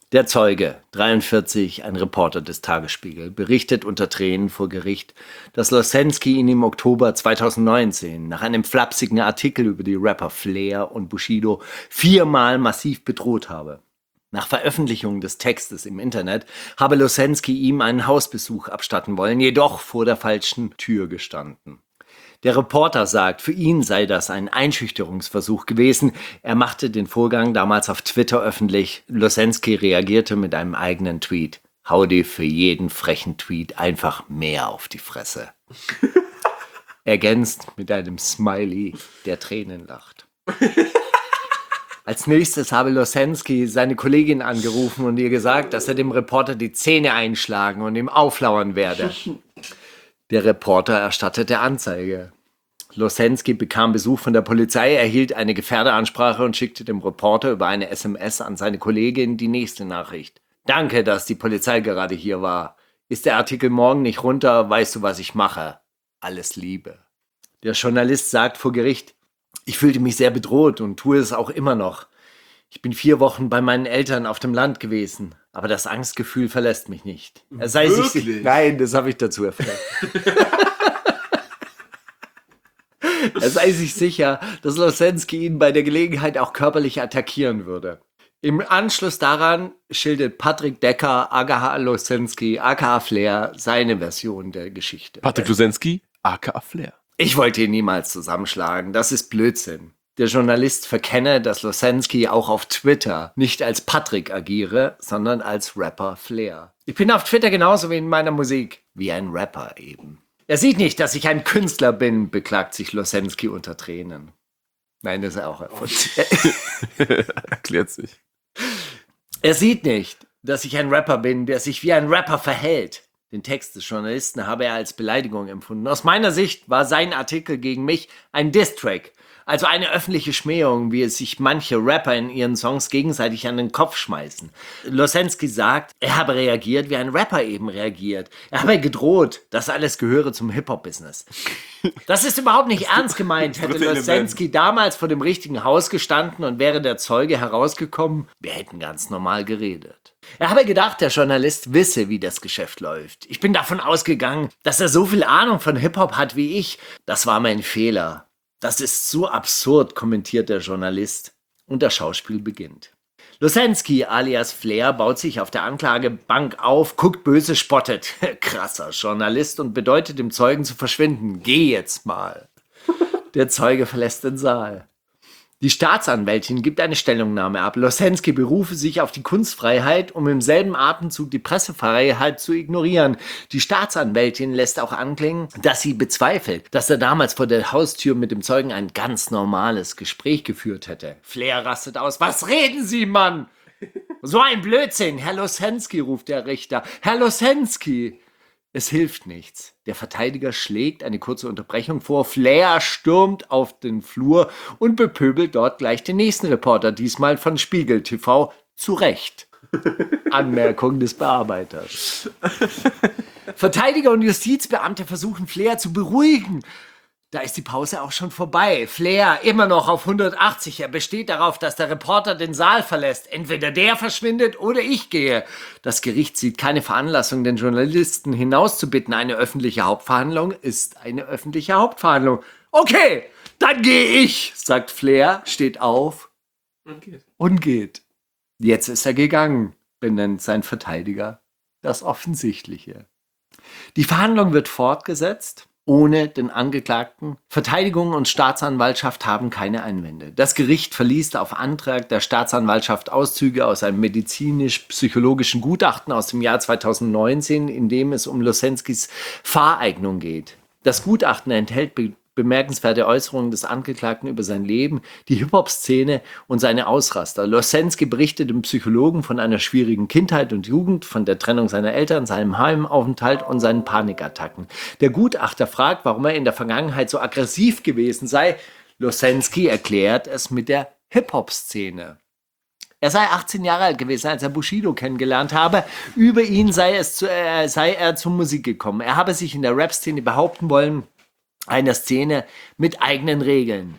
Der Zeuge, dreiundvierzig, ein Reporter des Tagesspiegel, berichtet unter Tränen vor Gericht, dass Losensky ihn im Oktober zweitausendneunzehn nach einem flapsigen Artikel über die Rapper Flair und Bushido viermal massiv bedroht habe. Nach Veröffentlichung des Textes im Internet habe Losensky ihm einen Hausbesuch abstatten wollen, jedoch vor der falschen Tür gestanden. Der Reporter sagt, für ihn sei das ein Einschüchterungsversuch gewesen. Er machte den Vorgang damals auf Twitter öffentlich. Losensky reagierte mit einem eigenen Tweet. Hau dir für jeden frechen Tweet einfach mehr auf die Fresse. Ergänzt mit einem Smiley, der Tränen lacht. Als nächstes habe Losensky seine Kollegin angerufen und ihr gesagt, dass er dem Reporter die Zähne einschlagen und ihm auflauern werde. Der Reporter erstattete Anzeige. Losensky bekam Besuch von der Polizei, erhielt eine Gefährderansprache und schickte dem Reporter über eine S M S an seine Kollegin die nächste Nachricht. Danke, dass die Polizei gerade hier war. Ist der Artikel morgen nicht runter, weißt du, was ich mache. Alles Liebe. Der Journalist sagt vor Gericht, ich fühlte mich sehr bedroht und tue es auch immer noch. Ich bin vier Wochen bei meinen Eltern auf dem Land gewesen, aber das Angstgefühl verlässt mich nicht. Er sei sich, nein, das habe ich dazu erfahren. Er sei sich sicher, dass Losensky ihn bei der Gelegenheit auch körperlich attackieren würde. Im Anschluss daran schildert Patrick Decker, aka Losensky, aka Flair, seine Version der Geschichte. Patrick Losensky, aka Flair. Ich wollte ihn niemals zusammenschlagen, das ist Blödsinn. Der Journalist verkenne, dass Losensky auch auf Twitter nicht als Patrick agiere, sondern als Rapper Flair. Ich bin auf Twitter genauso wie in meiner Musik, wie ein Rapper eben. Er sieht nicht, dass ich ein Künstler bin, beklagt sich Losensky unter Tränen. Nein, das ist er auch erfunden. Erklärt sich. Er sieht nicht, dass ich ein Rapper bin, der sich wie ein Rapper verhält. Den Text des Journalisten habe er als Beleidigung empfunden. Aus meiner Sicht war sein Artikel gegen mich ein Diss-Track. Also eine öffentliche Schmähung, wie es sich manche Rapper in ihren Songs gegenseitig an den Kopf schmeißen. Losensky sagt, er habe reagiert, wie ein Rapper eben reagiert. Er habe gedroht, das alles gehöre zum Hip-Hop-Business. Das ist überhaupt nicht ernst gemeint. Hätte Losensky damals vor dem richtigen Haus gestanden und wäre der Zeuge herausgekommen, wir hätten ganz normal geredet. Er habe gedacht, der Journalist wisse, wie das Geschäft läuft. Ich bin davon ausgegangen, dass er so viel Ahnung von Hip-Hop hat wie ich. Das war mein Fehler. Das ist so absurd, kommentiert der Journalist. Und das Schauspiel beginnt. Losensky alias Flair baut sich auf der Anklagebank auf, guckt böse, spottet. Krasser Journalist und bedeutet dem Zeugen zu verschwinden. Geh jetzt mal. Der Zeuge verlässt den Saal. Die Staatsanwältin gibt eine Stellungnahme ab. Losensky berufe sich auf die Kunstfreiheit, um im selben Atemzug die Pressefreiheit zu ignorieren. Die Staatsanwältin lässt auch anklingen, dass sie bezweifelt, dass er damals vor der Haustür mit dem Zeugen ein ganz normales Gespräch geführt hätte. Flair rastet aus. Was reden Sie, Mann? So ein Blödsinn. Herr Losensky, ruft der Richter. Herr Losensky. Es hilft nichts. Der Verteidiger schlägt eine kurze Unterbrechung vor. Flair stürmt auf den Flur und bepöbelt dort gleich den nächsten Reporter, diesmal von Spiegel T V. Zu Recht. Anmerkung des Bearbeiters. Verteidiger und Justizbeamte versuchen Flair zu beruhigen. Da ist die Pause auch schon vorbei. Flair immer noch auf hundertachtzig. Er besteht darauf, dass der Reporter den Saal verlässt. Entweder der verschwindet oder ich gehe. Das Gericht sieht keine Veranlassung, den Journalisten hinauszubitten. Eine öffentliche Hauptverhandlung ist eine öffentliche Hauptverhandlung. Okay, dann gehe ich, sagt Flair, steht auf und geht. Und geht. Jetzt ist er gegangen, benennt sein Verteidiger das Offensichtliche. Die Verhandlung wird fortgesetzt. Ohne den Angeklagten. Verteidigung und Staatsanwaltschaft haben keine Einwände. Das Gericht verliest auf Antrag der Staatsanwaltschaft Auszüge aus einem medizinisch-psychologischen Gutachten aus dem Jahr zweitausendneunzehn, in dem es um Losenskys Fahreignung geht. Das Gutachten enthält be- bemerkenswerte Äußerungen des Angeklagten über sein Leben, die Hip-Hop-Szene und seine Ausraster. Losensky berichtet dem Psychologen von einer schwierigen Kindheit und Jugend, von der Trennung seiner Eltern, seinem Heimaufenthalt und seinen Panikattacken. Der Gutachter fragt, warum er in der Vergangenheit so aggressiv gewesen sei. Losensky erklärt es mit der Hip-Hop-Szene. Er sei achtzehn Jahre alt gewesen, als er Bushido kennengelernt habe. Über ihn sei, es zu, äh, sei er zur Musik gekommen. Er habe sich in der Rap-Szene behaupten wollen, einer Szene mit eigenen Regeln.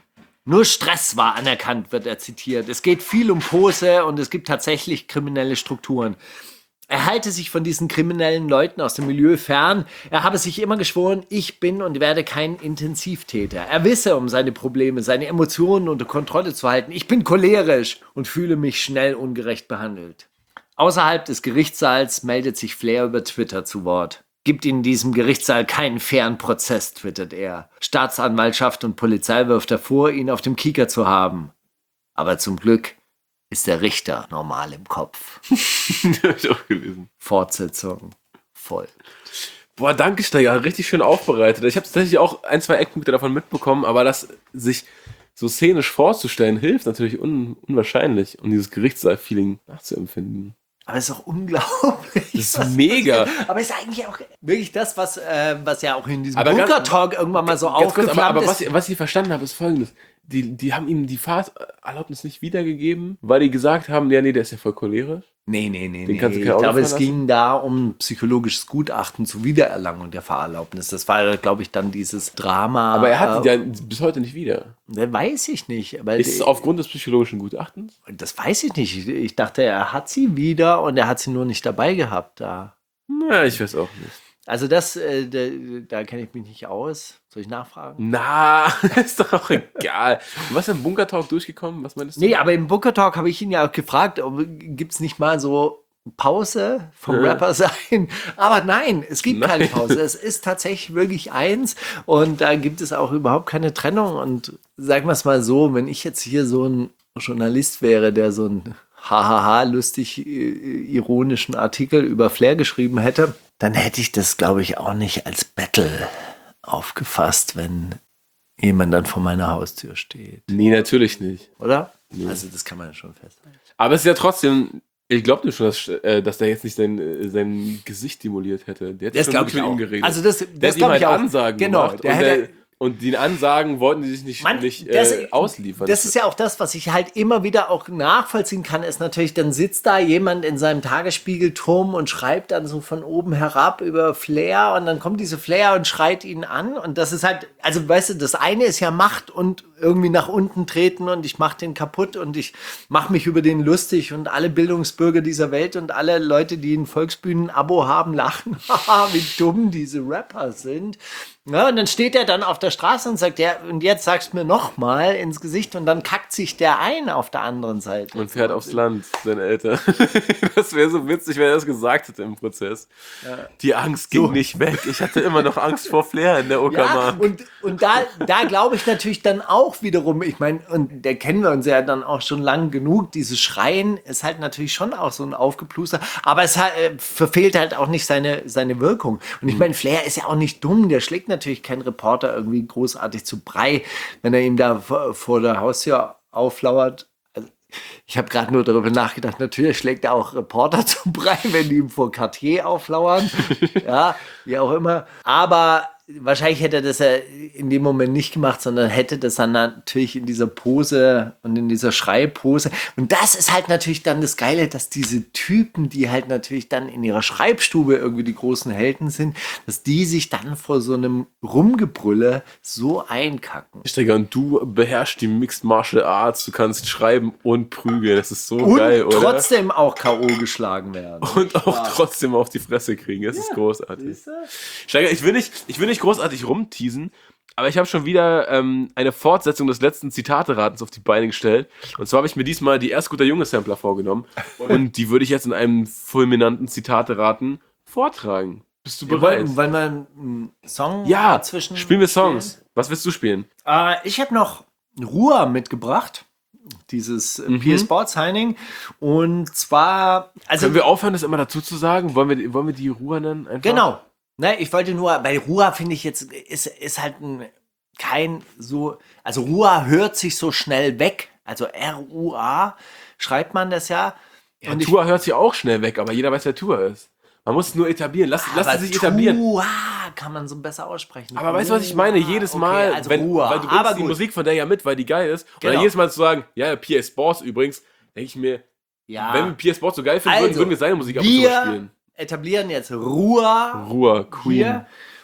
Nur Stress war anerkannt, wird er zitiert. Es geht viel um Pose und es gibt tatsächlich kriminelle Strukturen. Er halte sich von diesen kriminellen Leuten aus dem Milieu fern. Er habe sich immer geschworen, ich bin und werde kein Intensivtäter. Er wisse um seine Probleme, seine Emotionen unter Kontrolle zu halten. Ich bin cholerisch und fühle mich schnell ungerecht behandelt. Außerhalb des Gerichtssaals meldet sich Flair über Twitter zu Wort. Gibt in diesem Gerichtssaal keinen fairen Prozess, twittert er. Staatsanwaltschaft und Polizei wirft er vor, ihn auf dem Kieker zu haben. Aber zum Glück ist der Richter normal im Kopf. Hab ich auch gelesen. Fortsetzung folgt. Boah, danke, Steiger. Richtig schön aufbereitet. Ich habe tatsächlich auch ein, zwei Eckpunkte davon mitbekommen, aber das sich so szenisch vorzustellen, hilft natürlich un- unwahrscheinlich, um dieses Gerichtssaal-Feeling nachzuempfinden. Aber es ist auch unglaublich. Das ist mega. Passiert. Aber es ist eigentlich auch wirklich das, was, äh, was ja auch in diesem Aber ganz- Bunker-Talk irgendwann mal so Ganz kurz, aufgeflammt aber, aber ist. was, ich- was ich verstanden habe, ist folgendes. Die, die haben ihm die Fahrerlaubnis nicht wiedergegeben, weil die gesagt haben, ja, nee, der ist ja voll cholerisch. Nee, nee, nee. Den nee. kannst du Ich kein Auto glaube, es fahren ging da um psychologisches Gutachten zur Wiedererlangung der Fahrerlaubnis. Das war, glaube ich, dann dieses Drama. Aber er hat die äh, ja bis heute nicht wieder. das weiß ich nicht. Aber Ist es die- aufgrund des psychologischen Gutachtens? das weiß ich nicht. Ich, ich dachte, er hat sie wieder und er hat sie nur nicht dabei gehabt da. Na, ich weiß auch nicht. Also das, äh, da, da kenne ich mich nicht aus. Soll ich nachfragen? Na, ist doch auch egal. Und was ist im Bunker-Talk durchgekommen? Was meinst du? Nee, aber im Booker Talk habe ich ihn ja auch gefragt, gibt es nicht mal so Pause vom Ja. Rapper sein? Aber nein, es gibt Nein. keine Pause. Es ist tatsächlich wirklich eins und da gibt es auch überhaupt keine Trennung. Und sagen wir es mal so, wenn ich jetzt hier so ein Journalist wäre, der so einen hahaha lustig äh, ironischen Artikel über Flair geschrieben hätte, dann hätte ich das, glaube ich, auch nicht als Battle aufgefasst, wenn jemand dann vor meiner Haustür steht. Nee, natürlich nicht. Oder? Also das kann man schon festhalten. Aber es ist ja trotzdem, ich glaube dir schon, dass, äh, dass der jetzt nicht sein, äh, sein Gesicht stimuliert hätte. Der hat Das schon glaube wirklich ich mit ihm auch. geredet. Also das, der das hat ihm glaube halt ich auch. Ansagen Genau, gemacht. der und, hätte, der, und die Ansagen wollten die sich nicht, Mann, nicht das- äh, ausliefern. Das ist ja auch das, was ich halt immer wieder auch nachvollziehen kann, ist natürlich, dann sitzt da jemand in seinem Tagesspiegelturm und schreibt dann so von oben herab über Flair und dann kommt diese Flair und schreit ihn an und das ist halt, also weißt du, das eine ist ja Macht und irgendwie nach unten treten und ich mach den kaputt und ich mach mich über den lustig und alle Bildungsbürger dieser Welt und alle Leute, die ein Volksbühnen-Abo haben, lachen, haha, wie dumm diese Rapper sind. Ja, und dann steht er dann auf der Straße und sagt, ja, und jetzt sagst du mir noch mal ins Gesicht und dann kackt sich der ein auf der anderen Seite. und fährt aufs Land, seine Eltern. Das wäre so witzig, wenn er das gesagt hätte im Prozess. Die Angst ging So. nicht weg. Ich hatte immer noch Angst vor Flair in der Ja, Uckermark. und, und da, da glaube ich natürlich dann auch wiederum, ich meine, und der kennen wir uns ja dann auch schon lang genug, dieses Schreien ist halt natürlich schon auch so ein Aufgepluster, aber es hat, äh, verfehlt halt auch nicht seine, seine Wirkung. Und ich meine, Flair ist ja auch nicht dumm, der schlägt natürlich keinen Reporter irgendwie großartig zu Brei, wenn er ihm da vor, vor der Haustür auflauert. Also, ich habe gerade nur darüber nachgedacht, natürlich schlägt er auch Reporter zu Brei, wenn die ihm vor Cartier auflauern. Ja, wie auch immer. Aber wahrscheinlich hätte er das ja in dem Moment nicht gemacht, sondern hätte das dann natürlich in dieser Pose und in dieser Schreibpose. Und das ist halt natürlich dann das Geile, dass diese Typen, die halt natürlich dann in ihrer Schreibstube irgendwie die großen Helden sind, dass die sich dann vor so einem Rumgebrülle so einkacken. Digga, und du beherrschst die Mixed Martial Arts, du kannst schreiben und prügeln. Das ist so Und geil, oder? trotzdem auch K O geschlagen werden. Und auch trotzdem auf die Fresse kriegen. Das ist großartig. Siehst du? Steiger, ich will nicht, ich will nicht großartig rumteasen, aber ich habe schon wieder ähm, eine Fortsetzung des letzten Zitate-Ratens auf die Beine gestellt. Und zwar habe ich mir diesmal die Erst guter Junge-Sampler vorgenommen. Und die würde ich jetzt in einem fulminanten Zitate-Raten vortragen. Bist du Wir bereit? wollen, wollen wir einen Song Ja, dazwischen spielen wir Songs. Was willst du spielen? Äh, ich habe noch Ruhr mitgebracht. Dieses mhm. P S Sports Signing. Und zwar, also. Können wir aufhören, das immer dazu zu sagen? Wollen wir, wollen wir die Ruhr nennen? Einfach? Genau. Ne, ich wollte nur, bei Ruhr finde ich jetzt, ist, ist halt ein, kein so, also Ruhr hört sich so schnell weg. Also R U A schreibt man das ja. Ja, Und ich- Tour hört sich auch schnell weg, aber jeder weiß, wer Tour ist. Man muss es nur etablieren. Lass, lass Aber es sich etablieren. Tua kann man so besser aussprechen. Aber weißt du, was ich meine? Jedes Mal, Okay, also wenn, Ruhr. weil du bringst Aber die gut. Musik von der ja mit, weil die geil ist. Und Genau. dann jedes Mal zu sagen, ja, P S Sports übrigens, denke ich mir, Ja. wenn wir P S Sports so geil finden würden, Also, würden wir seine Musik auch so wir spielen. etablieren jetzt Ruhr. Ruhr, Queen. Hier.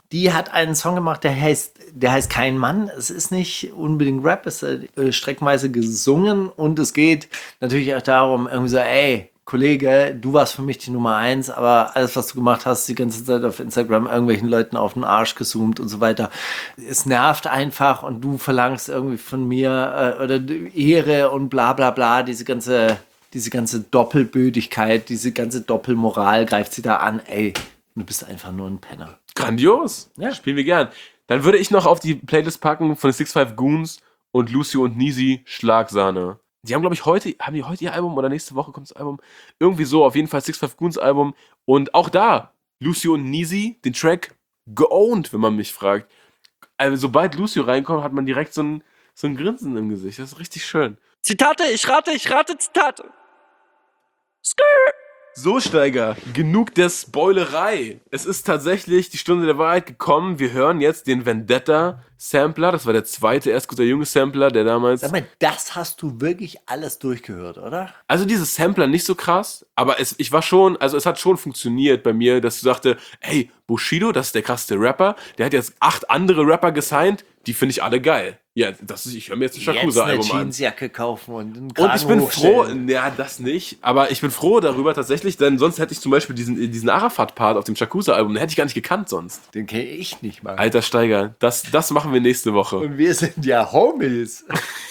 Die hat einen Song gemacht, der heißt, der heißt Kein Mann. Es ist nicht unbedingt Rap, es ist äh, streckenweise gesungen und es geht natürlich auch darum, irgendwie so, ey, Kollege, du warst für mich die Nummer eins, aber alles, was du gemacht hast, die ganze Zeit auf Instagram irgendwelchen Leuten auf den Arsch gezoomt und so weiter, es nervt einfach und du verlangst irgendwie von mir äh, oder Ehre und bla bla bla, diese ganze, diese ganze Doppelbödigkeit, diese ganze Doppelmoral greift sie da an, ey, du bist einfach nur ein Penner. Grandios. Ja. Spielen wir gern. Dann würde ich noch auf die Playlist packen von Six Five Goons und Lucio und Nisi Schlagsahne. Die haben, glaube ich, heute, haben die heute ihr Album oder nächste Woche kommt das Album? Irgendwie so, auf jeden Fall Six Five Goons Album. Und auch da, Lucio und Nisi, den Track geowned, wenn man mich fragt. Also, sobald Lucio reinkommt, hat man direkt so ein, so ein Grinsen im Gesicht. Das ist richtig schön. Zitate, ich rate, ich rate Zitate. Skrrr. So, Steiger, genug der Spoilerei. Es ist tatsächlich die Stunde der Wahrheit gekommen. Wir hören jetzt den Vendetta-Sampler. Das war der zweite Erst guter Junge-Sampler, der damals... Sag mal, das hast du wirklich alles durchgehört, oder? Also dieses Sampler nicht so krass, aber es, ich war schon, also es hat schon funktioniert bei mir, dass du sagte, hey, Bushido, das ist der krasseste Rapper, der hat jetzt acht andere Rapper gesigned, die finde ich alle geil. Ja, das ist, ich höre mir jetzt ein Shakusa-Album Jetzt eine an. Jeansjacke kaufen und einen Und Kragen ich bin froh, hochstellen. ja, das nicht, aber ich bin froh darüber tatsächlich, denn sonst hätte ich zum Beispiel diesen, diesen Arafat-Part auf dem Shakusa-Album, den hätte ich gar nicht gekannt sonst. Den kenne ich nicht mal. Alter Steiger, das, das machen wir nächste Woche. Und wir sind ja Homies.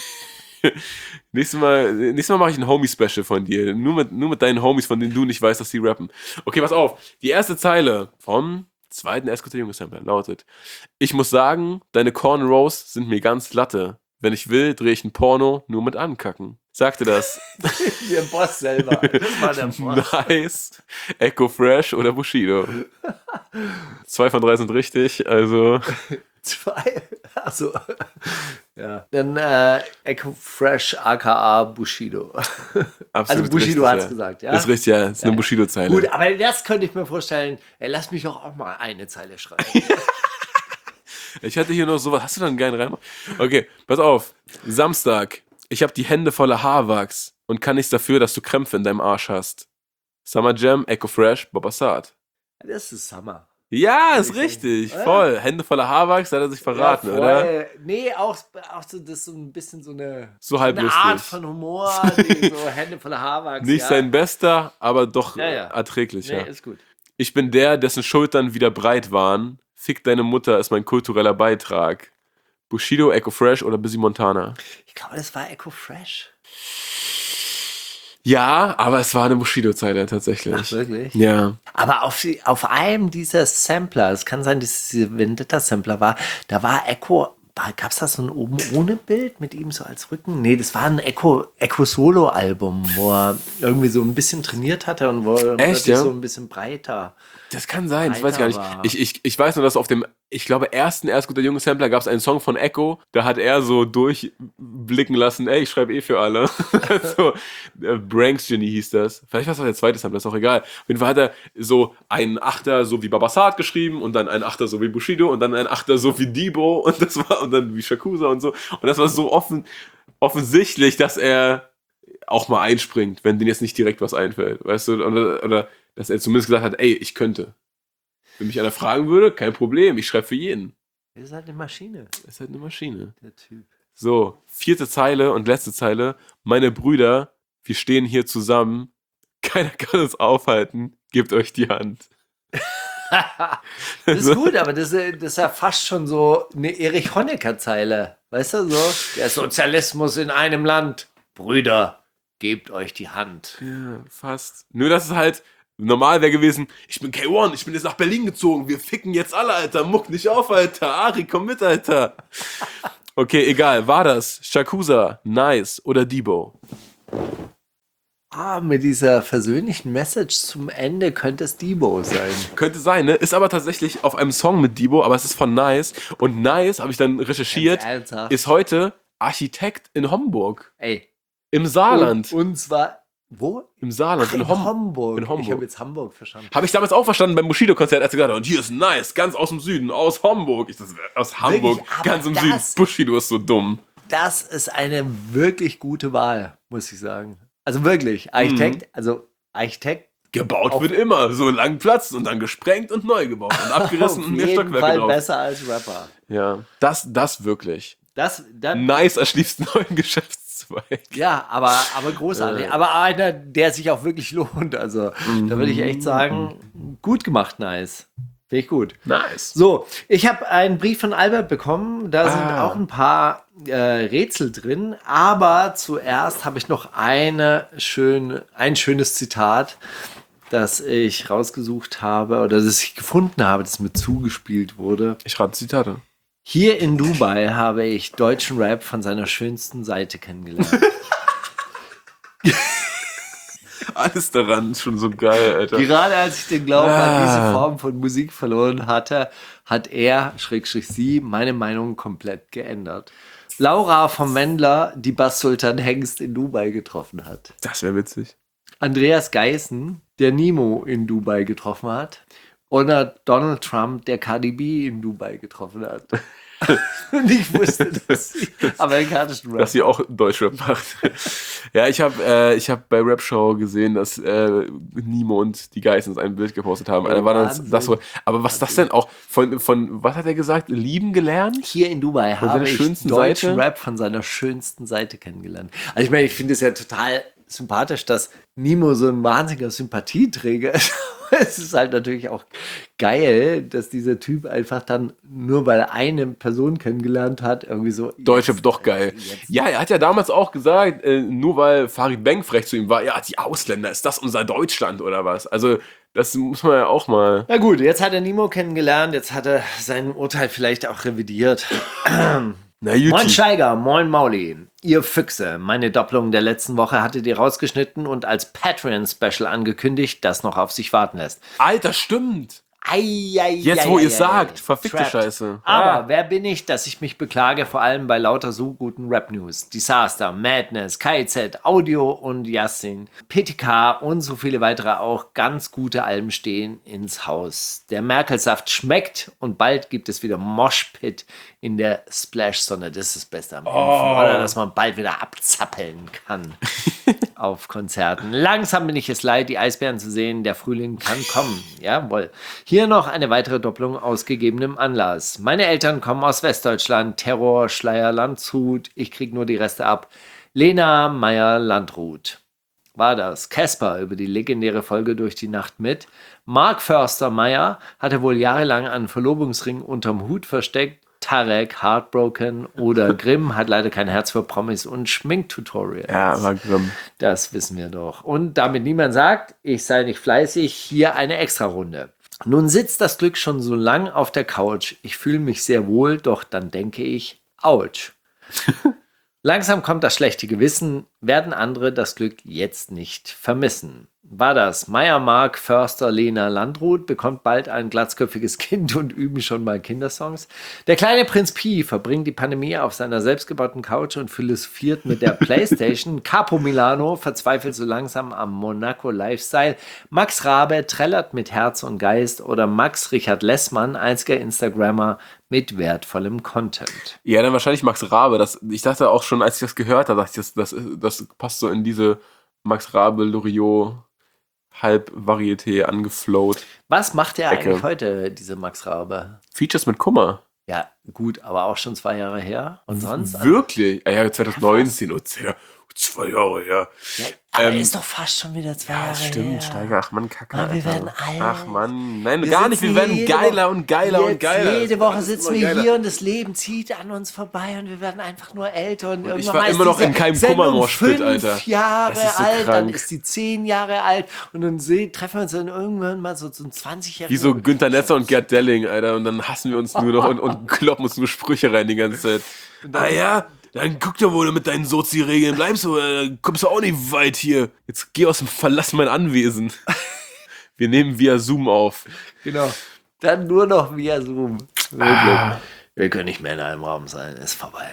Nächstes Mal, nächstes Mal mache ich ein Homie-Special von dir. Nur mit, nur mit deinen Homies, von denen du nicht weißt, dass sie rappen. Okay, pass auf. Die erste Zeile vom zweiten Erst guter Junge-Sampler lautet: Ich muss sagen, deine Cornrows sind mir ganz Latte. Wenn ich will, drehe ich ein Porno nur mit Ankacken. Sagte das. Der Boss selber. Das war der Boss. Nice. Echo Fresh oder Bushido? Zwei von drei sind richtig, also. Zwei. Achso. Ja. Dann äh, Echo Fresh aka Bushido. Absolut Also Bushido richtig, hat's ja. gesagt, ja? Ist richtig, ja. Ist eine Ja. Bushido-Zeile. Gut, aber das könnte ich mir vorstellen. Ey, lass mich doch auch mal eine Zeile schreiben. Ich hatte hier noch sowas. Hast du da einen geilen Reim? Okay, pass auf. Samstag. Ich habe die Hände voller Haarwachs und kann nichts dafür, dass du Krämpfe in deinem Arsch hast. Summer Jam, Echo Fresh, Bob Assad. Das ist Summer. Ja, ist richtig. Oder? Voll. Hände voller Haarwachs, da hat er sich verraten, Ja, oder? voll. Nee, auch, auch so, das ist so ein bisschen so eine, So halb eine lustig. Art von Humor, die so Hände voller Haarwachs. Nicht ja. sein bester, aber doch Ja, ja. erträglich, Nee, ja. ist gut. Ich bin der, dessen Schultern wieder breit waren. Fick deine Mutter ist mein kultureller Beitrag. Bushido, Echo Fresh oder Busy Montana? Ich glaube, das war Echo Fresh. Ja, aber es war eine Bushido-Zeile tatsächlich. Ach, wirklich? Ja. Aber auf, die- auf einem dieser Sampler, es kann sein, dass es dieser Vendetta-Sampler war, da war Echo, gab es da so ein oben ohne Bild mit ihm so als Rücken? Nee, das war ein Echo, Echo Solo-Album, wo er irgendwie so ein bisschen trainiert hatte und wo er plötzlich ja? so ein bisschen breiter. Das kann sein, das weiß ich gar nicht. Breiter war. Ich, ich, ich weiß nur, dass auf dem, ich glaube, ersten Erst guter Junge Sampler gab es einen Song von Echo, da hat er so durchblicken lassen, ey, ich schreibe eh für alle. so, äh, Branks Genie hieß das. Vielleicht war es auch der zweite Sampler, ist auch egal. Auf jeden Fall hat er so einen Achter so wie Babasat geschrieben und dann einen Achter so wie Bushido und dann einen Achter so wie Debo und das war, und dann wie Shakusa und so. Und das war so offen, offensichtlich, dass er auch mal einspringt, wenn denen jetzt nicht direkt was einfällt, weißt du, oder, oder dass er zumindest gesagt hat, ey, ich könnte. Wenn mich einer fragen würde, kein Problem, ich schreibe für jeden. Das ist halt eine Maschine, Das ist halt eine Maschine. der Typ. So, vierte Zeile und letzte Zeile. Meine Brüder, wir stehen hier zusammen. Keiner kann uns aufhalten. Gebt euch die Hand. Das ist gut, aber das, ist- das ist ja fast schon so eine Erich Honecker-Zeile. Weißt du, so? Der Sozialismus in einem Land. Brüder, gebt euch die Hand. Ja, fast. Nur, dass es halt normal wäre gewesen, ich bin K eins, ich bin jetzt nach Berlin gezogen, wir ficken jetzt alle, Alter, muck nicht auf, Alter, Ari, komm mit, Alter. Okay, egal, war das Shakusa, Nice oder Debo? Ah, mit dieser versöhnlichen Message zum Ende könnte es Debo sein. Könnte sein, ne? Ist aber tatsächlich auf einem Song mit Debo, aber es ist von Nice. Und Nice, habe ich dann recherchiert, Ganz ernsthaft? ist heute Architekt in Hamburg. Ey. Im Saarland. Und, und zwar, wo? Im Saarland, Ach, in, in Hom Hamburg. in Hamburg. Ich habe jetzt Hamburg verstanden. Habe ich damals auch verstanden beim Bushido-Konzert, als er gesagt hat, und hier ist Nice, ganz aus dem Süden, aus Hamburg. Ich dachte, aus Hamburg, Wirklich? Aber ganz im das- Süden. Bushido ist so dumm. Das ist eine wirklich gute Wahl, muss ich sagen. Also wirklich, Architekt, Mhm. also Architekt Gebaut wird immer, so lang Platz und dann gesprengt und neu gebaut und abgerissen Auf und mehr jeden Stockwerke Fall drauf. besser als Rapper. Ja, das, das wirklich. Das, dann, Nice, erschließt einen neuen Geschäftszweig. Ja, aber, aber großartig. Äh. Aber einer, der sich auch wirklich lohnt. Also, da würde ich echt sagen, gut gemacht, nice. Finde ich gut. Nice. So, ich habe einen Brief von Albert bekommen. Da sind Ah. auch ein paar äh, Rätsel drin. Aber zuerst habe ich noch eine schön, ein schönes Zitat, das ich rausgesucht habe oder das ich gefunden habe, das mir zugespielt wurde. Ich rate Zitate. Hier in Dubai habe ich deutschen Rap von seiner schönsten Seite kennengelernt. Alles daran ist schon so geil, Alter. Gerade als ich den Glauben Ah. an diese Form von Musik verloren hatte, hat er, Schrägstrich sie, meine Meinung komplett geändert. Laura vom Wendler, die Bass-Sultan Hengst in Dubai getroffen hat. Das wäre witzig. Andreas Geißen, der Nemo in Dubai getroffen hat. Oder Donald Trump, der Cardi B in Dubai getroffen hat. Und ich wusste, dass sie amerikanischen Rap. Dass sie auch Deutschrap macht. Ja, ich habe äh, ich hab bei Rap Show gesehen, dass äh, Nimo und die Geissens ein Bild gepostet haben. Ey, Da war das, Wahnsinn. das so. Aber was ist das denn auch? Von, von, was hat er gesagt? Lieben gelernt? Hier in Dubai Von habe seiner ich schönsten deutschen Seite? Rap von seiner schönsten Seite kennengelernt. Also ich meine, ich finde es ja total sympathisch, dass Nimo so ein wahnsinniger Sympathieträger ist. Es ist halt natürlich auch geil, dass dieser Typ einfach dann nur weil er eine Person kennengelernt hat, irgendwie so. Deutschrap doch geil. jetzt- Ja, er hat ja damals auch gesagt, äh, nur weil Farid Bang frech zu ihm war, ja, die Ausländer, ist das unser Deutschland oder was? Also, das muss man ja auch mal. Na gut, jetzt hat er Nimo kennengelernt, jetzt hat er sein Urteil vielleicht auch revidiert. Na, Moin YouTube. Steiger, moin Mauli. Ihr Füchse, meine Doppelung der letzten Woche hattet ihr rausgeschnitten und als Patreon-Special angekündigt, das noch auf sich warten lässt. Alter, stimmt. Ei, ei, Jetzt, ei, wo ei, ihr ei, sagt, ei. verfickte Trapped. Scheiße. Aber Ah. wer bin ich, dass ich mich beklage, vor allem bei lauter so guten Rap-News. Disaster, Madness, K Z, Audio und Yassin, P T K und so viele weitere auch ganz gute Alben stehen ins Haus. Der Merkelsaft schmeckt und bald gibt es wieder Moshpit in der Splash-Sonne. Das ist das Beste am Impfen. Oder dass man bald wieder abzappeln kann auf Konzerten. Langsam bin ich es leid, die Eisbären zu sehen. Der Frühling kann kommen. Jawohl. Hier noch eine weitere Doppelung aus gegebenem Anlass. Meine Eltern kommen aus Westdeutschland. Terror, Schleier, Landshut. Ich krieg nur die Reste ab. Lena Meyer-Landrut. War das. Casper über die legendäre Folge Durch die Nacht mit. Mark Förster-Meyer hatte wohl jahrelang einen Verlobungsring unterm Hut versteckt. Tarek, Heartbroken oder Grimm hat leider kein Herz für Promis und Schminktutorials. Ja, war grimm. Das wissen wir doch. Und damit niemand sagt, ich sei nicht fleißig, hier eine Extrarunde. Nun sitzt das Glück schon so lang auf der Couch. Ich fühle mich sehr wohl, doch dann denke ich, ouch. Langsam kommt das schlechte Gewissen, werden andere das Glück jetzt nicht vermissen. War das Meier, Mark, Förster, Lena, Landrut bekommt bald ein glatzköpfiges Kind und üben schon mal Kindersongs. Der kleine Prinz Pi verbringt die Pandemie auf seiner selbstgebauten Couch und philosophiert mit der Playstation. Capo Milano verzweifelt so langsam am Monaco-Lifestyle. Max Rabe trällert mit Herz und Geist oder Max Richard Lessmann, einziger Instagrammer mit wertvollem Content. Ja, dann wahrscheinlich Max Rabe. Das, ich dachte auch schon, als ich das gehört habe, dachte ich, das, das, das passt so in diese Max Rabe, Loriot, Halb-Varieté angeflowt. Was macht er Ecke. eigentlich heute, diese Max Rabe? Features mit Kummer. Ja, gut, aber auch schon zwei Jahre her. Und sonst? Wirklich? Ja, ja, zwanzig neunzehn, oh, ja, zwei Jahre her. Ja, aber Ähm, ist doch fast schon wieder zwei Ja, Jahre stimmt, her. Steiger. Ach Mann, Kacke. Mann, wir Alter. werden alt. Ach Mann, nein, Wir gar nicht. Wir sitzen werden jede geiler Woche- und geiler und Jetzt geiler. Jede Woche Das ist sitzen immer wir geiler. hier und das Leben zieht an uns vorbei und wir werden einfach nur älter. Und, irgendwann war mal ist immer noch diese in keinem Sendung Kummermoschpit, fünf Alter. Jahre Das ist so alt, dann krank. ist die zehn Jahre alt und dann se- treffen wir uns dann irgendwann mal so zum zwanzigjährigen. Wie so Günther Netzer und Gerd Delling, Alter. Und dann hassen wir uns nur noch und, und kloppen uns nur Sprüche rein die ganze Zeit. Ah ja, dann guck doch, wo du mit deinen Sozi-Regeln bleibst, du, äh, kommst du auch nicht weit hier. Jetzt geh aus dem Verlass mein Anwesen. Wir nehmen via Zoom auf. Genau. Dann nur noch via Zoom. Wirklich. Ah. Wir können nicht mehr in einem Raum sein. Ist vorbei.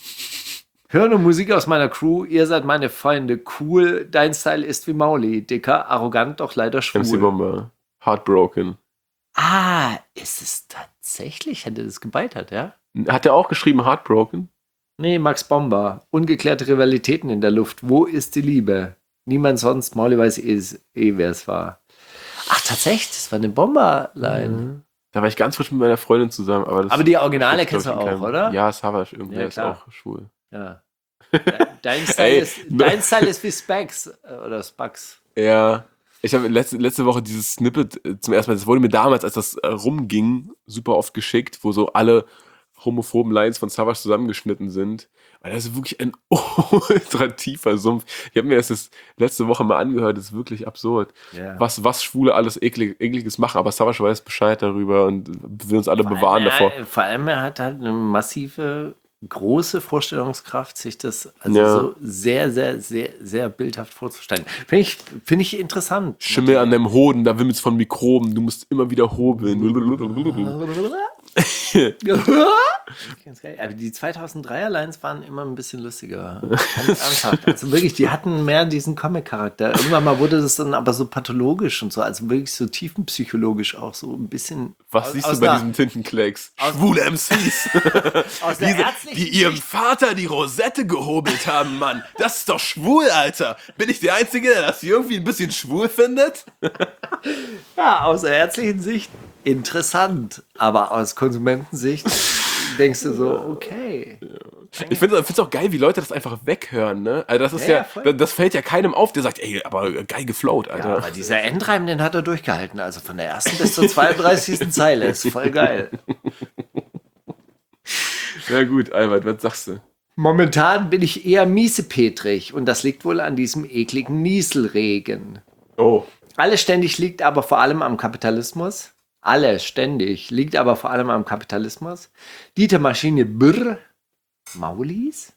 Hören und Musik aus meiner Crew. Ihr seid meine Freunde. Cool. Dein Style ist wie Mauli. Dicker, arrogant, doch leider M C schwul. Bomber. Heartbroken. Ah, ist es tatsächlich? Hätte das gebeitert, ja? Hat er auch geschrieben Heartbroken? Nee, Max Bomber. Ungeklärte Rivalitäten in der Luft. Wo ist die Liebe? Niemand sonst. Mauli weiß eh, eh wer es war. tatsächlich, das war eine Bomberline. Mhm. Da war ich ganz frisch mit meiner Freundin zusammen. Aber, das Aber die Originale das, kennst du glaub ich, in auch, keinem- oder? Ja, Savage, irgendwie Ja, ist klar. auch schwul. Ja. Dein Style, Ey, ist, dein Style ist wie Specs äh, oder Spax. Ja. Ich habe letzte, letzte Woche dieses Snippet äh, zum ersten Mal, das wurde mir damals, als das äh, rumging, super oft geschickt, wo so alle homophoben Lines von Savage zusammengeschnitten sind. Weil das ist wirklich ein ultra tiefer Sumpf. Ich habe mir das, das letzte Woche mal angehört, das ist wirklich absurd. Ja. Was, was Schwule alles eklig, ekliges machen, aber Savage weiß Bescheid darüber und will uns alle bewahren allem, davor. Er, vor allem, er hat halt eine massive, große Vorstellungskraft, sich das also Ja. so sehr, sehr, sehr, sehr bildhaft vorzustellen. Finde ich, find ich interessant. Schimmel an deinem Hoden, da wimmelt's von Mikroben, du musst immer wieder hobeln. Ganz geil. Aber die zweitausenddreier Lines waren immer ein bisschen lustiger. Ganz ernsthaft. Also wirklich, die hatten mehr diesen Comic-Charakter. Irgendwann mal wurde das dann aber so pathologisch und so, also wirklich so tiefenpsychologisch auch so ein bisschen. Was aus- siehst aus du bei einer- diesen Tintenklecks? Schwule M Cs. Aus der Diese, ärztlichen die ihrem Sicht- Vater die Rosette gehobelt haben, Mann. Das ist doch schwul, Alter. Bin ich der Einzige, der das irgendwie ein bisschen schwul findet? Ja, aus der ärztlichen Sicht interessant, aber aus Konsumentensicht denkst du so, okay. Ich finde es auch geil, wie Leute das einfach weghören, ne? Also das ist Ja, ja, ja, voll. das fällt ja keinem auf, der sagt, ey, aber geil geflowt, Ja, Alter. aber dieser Endreim, den hat er durchgehalten. Also von der ersten bis zur zweiunddreißigsten Zeile. Ist voll geil. Ja gut, Albert, was sagst du? Momentan bin ich eher miesepetrig und das liegt wohl an diesem ekligen Nieselregen. Oh. Alles ständig liegt aber vor allem am Kapitalismus. Alles ständig liegt aber vor allem am Kapitalismus. Dieter Maschine Brr. Maulis?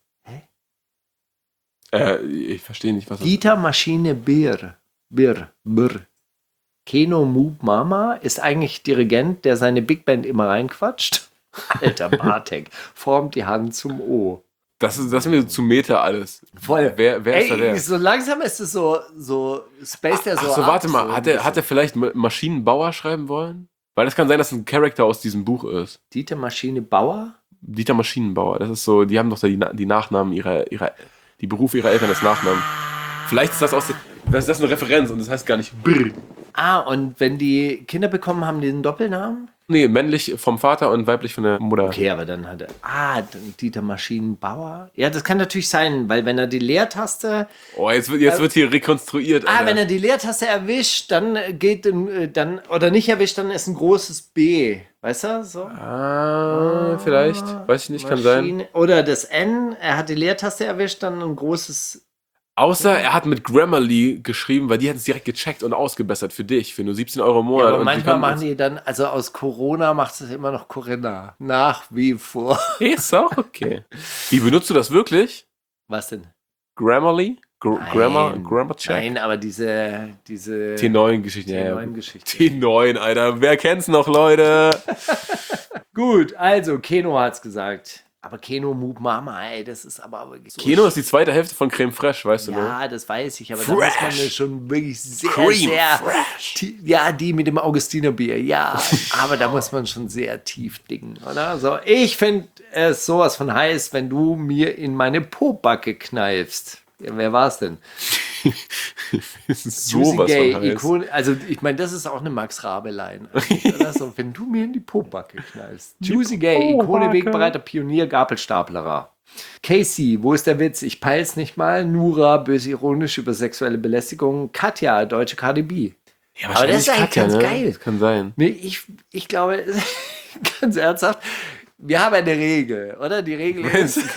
Äh, ich verstehe nicht, was das Dieter Maschine Birr. Birr. Birr. Keno Moob Mama ist eigentlich Dirigent, der seine Big Band immer reinquatscht. Alter Bartek formt die Hand zum O. Das ist, das ist mir zu Meta alles. Voll. Wer, wer ist da Ey, der? so langsam ist es so, so Space der so Ach so, ab, warte mal, so hat ein er, hat er vielleicht Ma- Maschinenbauer schreiben wollen? Weil das kann sein, dass ein Charakter aus diesem Buch ist. Dieter Maschine Bauer? Dieter Maschinenbauer, das ist so, die haben doch da die, Na- die Nachnamen ihrer, ihrer, die Berufe ihrer Eltern als Nachnamen. Vielleicht ist das aus der, das ist das eine Referenz und das heißt gar nicht Brr. Ah, und wenn die Kinder bekommen, haben die einen Doppelnamen? Nee, männlich vom Vater und weiblich von der Mutter. Okay, aber dann hat er. Ah, dann Dieter Maschinenbauer. Ja, das kann natürlich sein, weil wenn er die Leertaste. Oh, jetzt wird, jetzt wird hier rekonstruiert. Ah, Alter. wenn er die Leertaste erwischt, dann geht ein- dann oder nicht erwischt, dann ist ein großes B. Weißt du? So. Ah, vielleicht. Weiß ich nicht, kann sein. Maschine- Oder das N, er hat die Leertaste erwischt, dann ein großes. Außer er hat mit Grammarly geschrieben, weil die hätten es direkt gecheckt und ausgebessert für dich, für nur siebzehn Euro im Monat. Aber und manchmal die machen die dann, also aus Corona macht es immer noch Corinna. Nach wie vor. Ist auch okay. Wie benutzt du das wirklich? Was denn? Grammarly? Gr Nein. Grammar, Grammar Check? Nein, aber diese, diese T neun Geschichten. T Ja, ja. neun Geschichte. T neun, Alter. Wer kennt's noch, Leute? Gut, also Keno hat's gesagt. Aber Keno Moob Mama, ey, das ist aber wirklich so. Kino ist die zweite Hälfte von Creme Fraiche, weißt du, ne? Ja, das weiß ich, aber da muss man Fresh. ja schon wirklich sehr, Cream sehr. fresh. tie- Ja, die mit dem Augustinerbier, ja. Aber da muss man schon sehr tief dingen, oder? So, ich finde es sowas von heiß, wenn du mir in meine Pobacke kneifst. Ja, wer war's denn? Das ist Juicy sowas Gay, von heiß. Ikone, also ich meine, das ist auch eine Max Rabe-Line. Oder so, wenn du mir in die Pobacke knallst. Juicy Gay, Ikone, wegbereiter Pionier, Gabelstaplerer. Casey, wo ist der Witz? Ich peil's nicht mal. Nura, böse ironisch über sexuelle Belästigung. Katja, deutsche K D B. Ja, Aber das ist wahrscheinlich eigentlich ganz ne? geil. Das kann sein. Nee, ich, ich glaube, ganz ernsthaft, wir haben eine Regel, oder? Die Regel ist, ist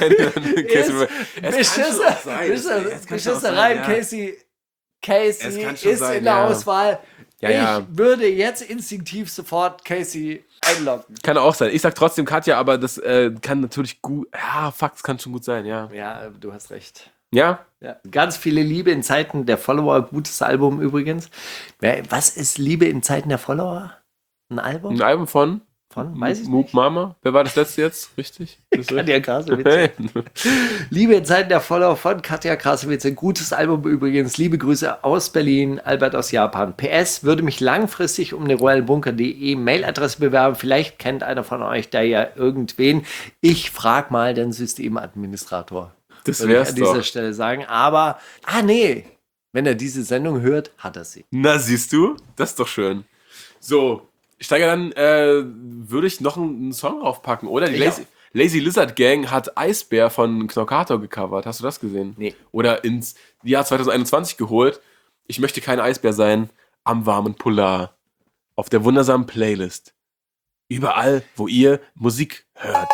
Beschisser, Beschisser, Beschisser rein, Casey. Casey Es kann schon ist sein, in der ja. Auswahl. Ja, ich ja. würde jetzt instinktiv sofort Casey einloggen. Kann auch sein. Ich sag trotzdem Katja, aber das äh, kann natürlich gut. Ja, fuck, das kann schon gut sein, ja. Ja, du hast recht. Ja? Ja. Ganz viele Liebe in Zeiten der Follower. Gutes Album übrigens. Wer- Was ist Liebe in Zeiten der Follower? Ein Album? Ein Album von Von? Weiß ich Moob nicht. Mama. Wer war das letzte jetzt? Richtig? Das Katja Krasowitz. Hey. Liebe in Zeiten der Follower von Katja Krasowitz. Ein gutes Album übrigens. Liebe Grüße aus Berlin, Albert aus Japan. P S würde mich langfristig um eine royalbunker punkt de Mailadresse bewerben. Vielleicht kennt einer von euch da ja irgendwen. Ich frag mal den Systemadministrator. Das Würde ich wär's an dieser doch. Stelle sagen. Aber, ah nee, Wenn er diese Sendung hört, hat er sie. Na, siehst du? Das ist doch schön. So, Steiger, dann äh, würde ich noch einen, einen Song draufpacken, oder? Die Ja. Lazy, Lazy Lizard Gang hat Eisbär von Knockator gecovert. Hast du das gesehen? Nee. Oder ins Jahr zwanzig einundzwanzig geholt. Ich möchte kein Eisbär sein, am warmen Polar. Auf der wundersamen Playlist. Überall, wo ihr Musik hört.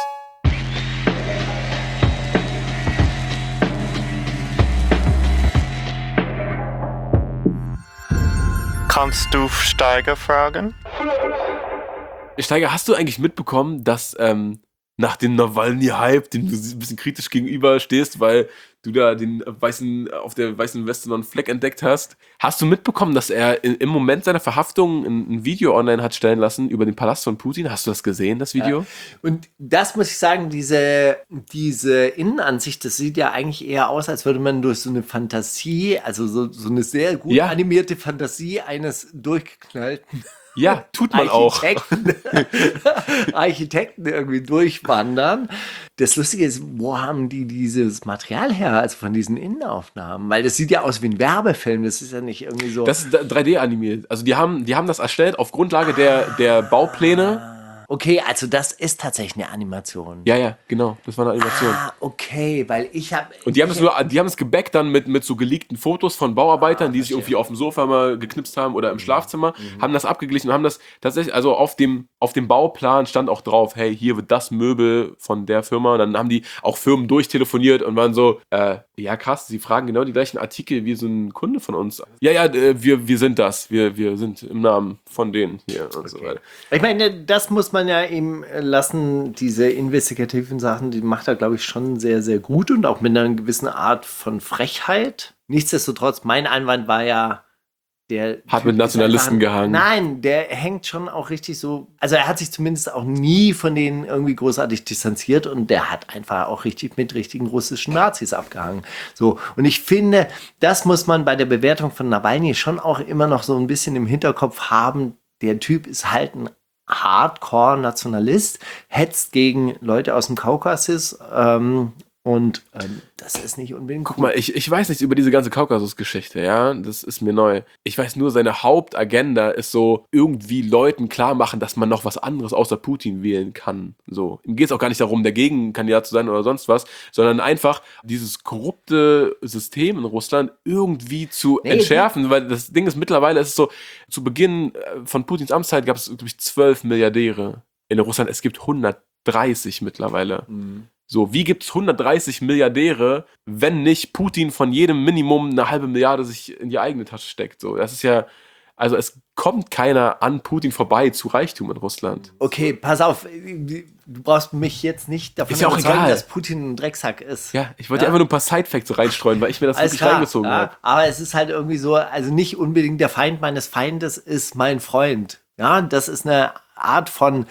Kannst du Steiger fragen? Steiger, hast du eigentlich mitbekommen, dass ähm, nach dem Nawalny-Hype, dem du ein bisschen kritisch gegenüber stehst, weil du da den weißen, auf der weißen Weste noch einen Fleck entdeckt hast, hast du mitbekommen, dass er in, im Moment seiner Verhaftung ein, ein Video online hat stellen lassen über den Palast von Putin? Hast du das gesehen, das Video? Ja. Und das muss ich sagen, diese, diese Innenansicht, das sieht ja eigentlich eher aus, als würde man durch so eine Fantasie, also so, so eine sehr gut Ja. animierte Fantasie eines durchgeknallten Ja, tut man auch. Architekten, Architekten irgendwie durchwandern. Das Lustige ist, wo haben die dieses Material her, also von diesen Innenaufnahmen? Weil das sieht ja aus wie ein Werbefilm, das ist ja nicht irgendwie so. Das ist drei D animiert. Also die haben, die haben das erstellt auf Grundlage der, der Baupläne. Okay, also das ist tatsächlich eine Animation. Ja, ja, genau. Das war eine Animation. Ah, okay, weil ich habe... Und die haben es nur, die haben es gebackt dann mit, mit so geleakten Fotos von Bauarbeitern, die sich irgendwie auf dem Sofa mal geknipst haben oder im Schlafzimmer, haben das abgeglichen und haben das tatsächlich, also auf dem, auf dem Bauplan stand auch drauf, hey, hier wird das Möbel von der Firma. Und dann haben die auch Firmen durchtelefoniert und waren so, äh, ja krass, sie fragen genau die gleichen Artikel wie so ein Kunde von uns. Ja, ja, äh, wir, wir sind das, wir, wir sind im Namen von denen hier und so weiter. Ich meine, das muss man ja ihm lassen, diese investigativen Sachen, die macht er, glaube ich, schon sehr, sehr gut und auch mit einer gewissen Art von Frechheit. Nichtsdestotrotz, mein Einwand war ja, der Hat Typ mit ist Nationalisten einfach- gehangen. Nein, der hängt schon auch richtig so, also er hat sich zumindest auch nie von denen irgendwie großartig distanziert und der hat einfach auch richtig mit richtigen russischen Nazis abgehangen. So, und ich finde, das muss man bei der Bewertung von Nawalny schon auch immer noch so ein bisschen im Hinterkopf haben. Der Typ ist halt ein Hardcore-Nationalist, hetzt gegen Leute aus dem Kaukasus ähm, und ähm, das ist nicht unbedingt Guck mal, ich, ich weiß nichts über diese ganze Kaukasus-Geschichte, ja, das ist mir neu. Ich weiß nur, seine Hauptagenda ist so, irgendwie Leuten klar machen, dass man noch was anderes außer Putin wählen kann. So, ihm geht es auch gar nicht darum, der Gegenkandidat zu sein oder sonst was, sondern einfach dieses korrupte System in Russland irgendwie zu Nee, entschärfen, weil das Ding ist, mittlerweile ist es so, zu Beginn äh, von Putins Amtszeit gab es, glaube ich, zwölf Milliardäre in Russland. Es gibt hundertdreißig mittlerweile. So, wie gibt es hundertdreißig Milliardäre, wenn nicht Putin von jedem Minimum eine halbe Milliarde sich in die eigene Tasche steckt? So, das ist ja, also es kommt keiner an Putin vorbei zu Reichtum in Russland. Okay, pass auf, du brauchst mich jetzt nicht davon Ist ja auch überzeugen, egal. dass Putin ein Drecksack ist. Ja, ich wollte Ja. einfach nur ein paar Sidefacts reinstreuen, weil ich mir das Alles wirklich klar, reingezogen ja, habe. aber es ist halt irgendwie so, also nicht unbedingt der Feind meines Feindes ist mein Freund. Ja, das ist eine Art von,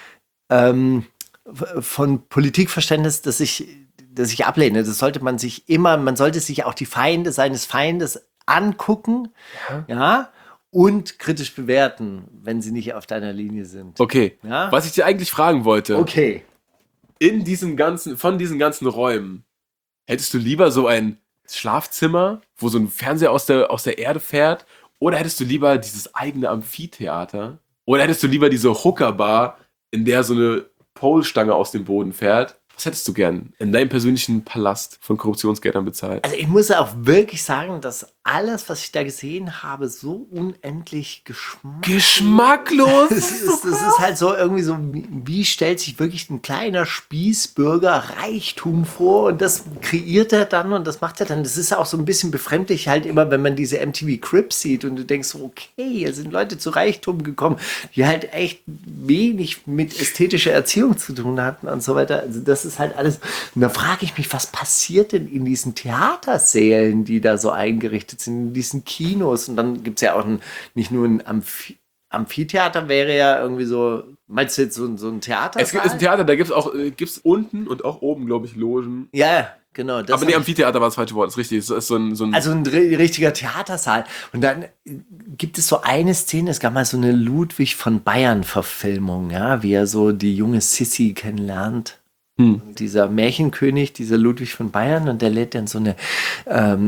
ähm, von Politikverständnis, das ich, das ich ablehne. Das sollte man sich immer, man sollte sich auch die Feinde seines Feindes angucken, ja, ja und kritisch bewerten, wenn sie nicht auf deiner Linie sind. Okay, Ja? was ich dir eigentlich fragen wollte, Okay. in diesen ganzen, von diesen ganzen Räumen, hättest du lieber so ein Schlafzimmer, wo so ein Fernseher aus der, aus der Erde fährt, oder hättest du lieber dieses eigene Amphitheater? Oder hättest du lieber diese Hookerbar, in der so eine Polstange aus dem Boden fährt? Was hättest du gern in deinem persönlichen Palast von Korruptionsgeldern bezahlt? Also ich muss auch wirklich sagen, dass alles, was ich da gesehen habe, so unendlich geschmacklos Geschmacklos! Es ist, es ist halt so irgendwie so, wie, wie stellt sich wirklich ein kleiner Spießbürger Reichtum vor und das kreiert er dann und das macht er dann. Das ist auch so ein bisschen befremdlich halt immer, wenn man diese M T V Cribs sieht und du denkst so, okay, hier sind Leute zu Reichtum gekommen, die halt echt wenig mit ästhetischer Erziehung zu tun hatten und so weiter. Also das ist halt alles. Und da frage ich mich, was passiert denn in diesen Theatersälen, die da so eingerichtet sind, in diesen Kinos? Und dann gibt es ja auch ein, nicht nur ein Amphi Amphitheater, wäre ja irgendwie so, meinst du jetzt so, so ein Theater? Es gibt ist ein Theater, da gibt es auch äh, gibt's unten und auch oben, glaube ich, Logen. Ja, genau. Das Aber nee, hab ich- Amphitheater war das falsche Wort, das ist richtig. Es ist so ein, so ein Also ein ri- richtiger Theatersaal. Und dann äh, gibt es so eine Szene, es gab mal so eine Ludwig von Bayern-Verfilmung, ja, wie er so die junge Sissi kennenlernt. Dieser Märchenkönig, dieser Ludwig von Bayern, und der lädt dann so eine ähm,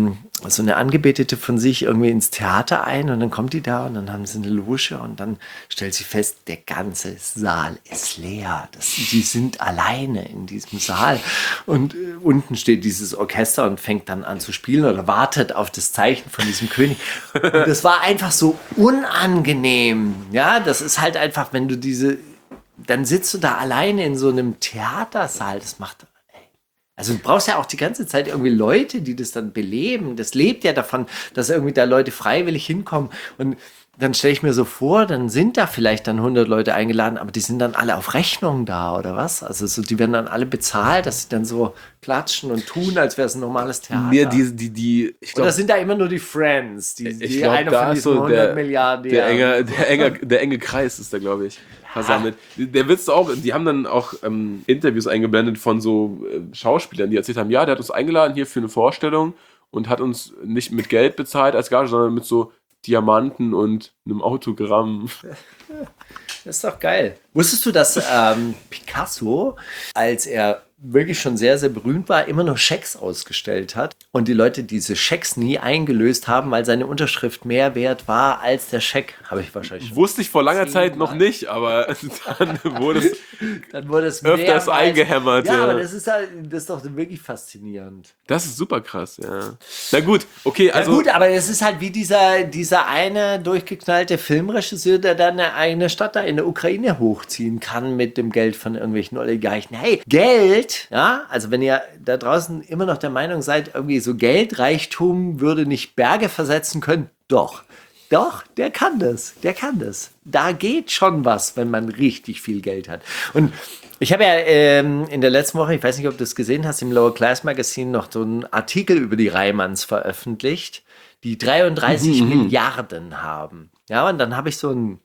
so eine Angebetete von sich irgendwie ins Theater ein und dann kommt die da und dann haben sie eine Loge und dann stellt sie fest, der ganze Saal ist leer. Das, die sind alleine in diesem Saal und äh, unten steht dieses Orchester und fängt dann an zu spielen oder wartet auf das Zeichen von diesem König. Und das war einfach so unangenehm. Ja, das ist halt einfach, wenn du diese, dann sitzt du da alleine in so einem Theatersaal, das macht... Also du brauchst ja auch die ganze Zeit irgendwie Leute, die das dann beleben. Das lebt ja davon, dass irgendwie da Leute freiwillig hinkommen. Und dann stelle ich mir so vor, dann sind da vielleicht dann hundert Leute eingeladen, aber die sind dann alle auf Rechnung da oder was? Also so, die werden dann alle bezahlt, dass sie dann so klatschen und tun, als wäre es ein normales Theater. Nee, die, die, die, ich glaub, Oder sind da immer nur die Friends, die, die ich glaub, einer da von ist diesen so hundert der, Milliarden. der, enge, der, enge, der enge Kreis ist da, glaube ich, versammelt. Der Witz auch, die haben dann auch ähm, Interviews eingeblendet von so äh, Schauspielern, die erzählt haben, ja, der hat uns eingeladen hier für eine Vorstellung und hat uns nicht mit Geld bezahlt als Gage, sondern mit so Diamanten und einem Autogramm. Das ist doch geil. Wusstest du, dass ähm, Picasso, als er wirklich schon sehr, sehr berühmt war, immer noch Schecks ausgestellt hat und die Leute diese Schecks nie eingelöst haben, weil seine Unterschrift mehr wert war als der Scheck? Habe ich wahrscheinlich schon. Wusste ich vor langer Zeit noch nicht, aber dann wurde es, Dann wurde es öfters eingehämmert. Ja, Ja, aber das ist, halt, das ist doch wirklich faszinierend. Das ist super krass, ja. Na gut, okay, also... Ja gut, aber es ist halt wie dieser, dieser eine durchgeknallte Filmregisseur, der dann eine eigene Stadt da in der Ukraine hochziehen kann mit dem Geld von irgendwelchen Oligarchen. Hey, Geld, ja, also wenn ihr da draußen immer noch der Meinung seid, irgendwie so Geldreichtum würde nicht Berge versetzen können, doch. Doch, der kann das, der kann das. Da geht schon was, wenn man richtig viel Geld hat. Und ich habe ja ähm, in der letzten Woche, ich weiß nicht, ob du das gesehen hast, im Lower Class Magazine noch so einen Artikel über die Reimanns veröffentlicht, die dreiunddreißig Mhm. Milliarden haben. Ja, und dann habe ich so einen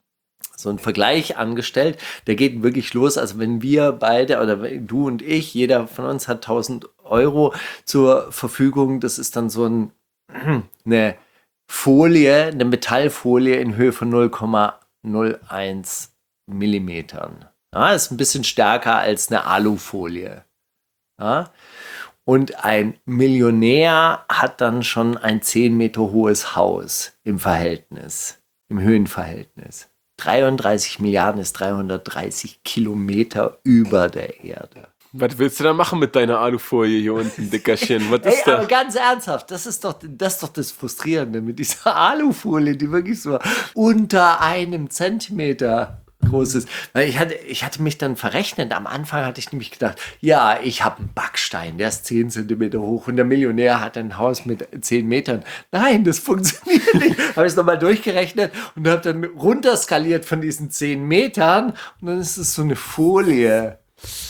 so einen Vergleich angestellt, der geht wirklich los. Also wenn wir beide oder du und ich, jeder von uns hat tausend Euro zur Verfügung, das ist dann so ein, eine Folie, eine Metallfolie in Höhe von null Komma null eins Millimetern. Ja, ist ein bisschen stärker als eine Alufolie. Ja? Und ein Millionär hat dann schon ein zehn Meter hohes Haus im Verhältnis, im Höhenverhältnis. dreiunddreißig Milliarden ist dreihundertdreißig Kilometer über der Erde. Was willst du da machen mit deiner Alufolie hier unten, Dickerchen? Was Ey, ist da? aber ganz ernsthaft, das ist doch das, ist doch das Frustrierende mit dieser Alufolie, die wirklich so unter einem Zentimeter groß ist. Weil ich hatte, ich hatte mich dann verrechnet. Am Anfang hatte ich nämlich gedacht, ja, ich habe einen Backstein, der ist zehn Zentimeter hoch und der Millionär hat ein Haus mit zehn Metern. Nein, das funktioniert nicht. Habe ich es nochmal durchgerechnet und habe dann runterskaliert von diesen zehn Metern und dann ist es so eine Folie.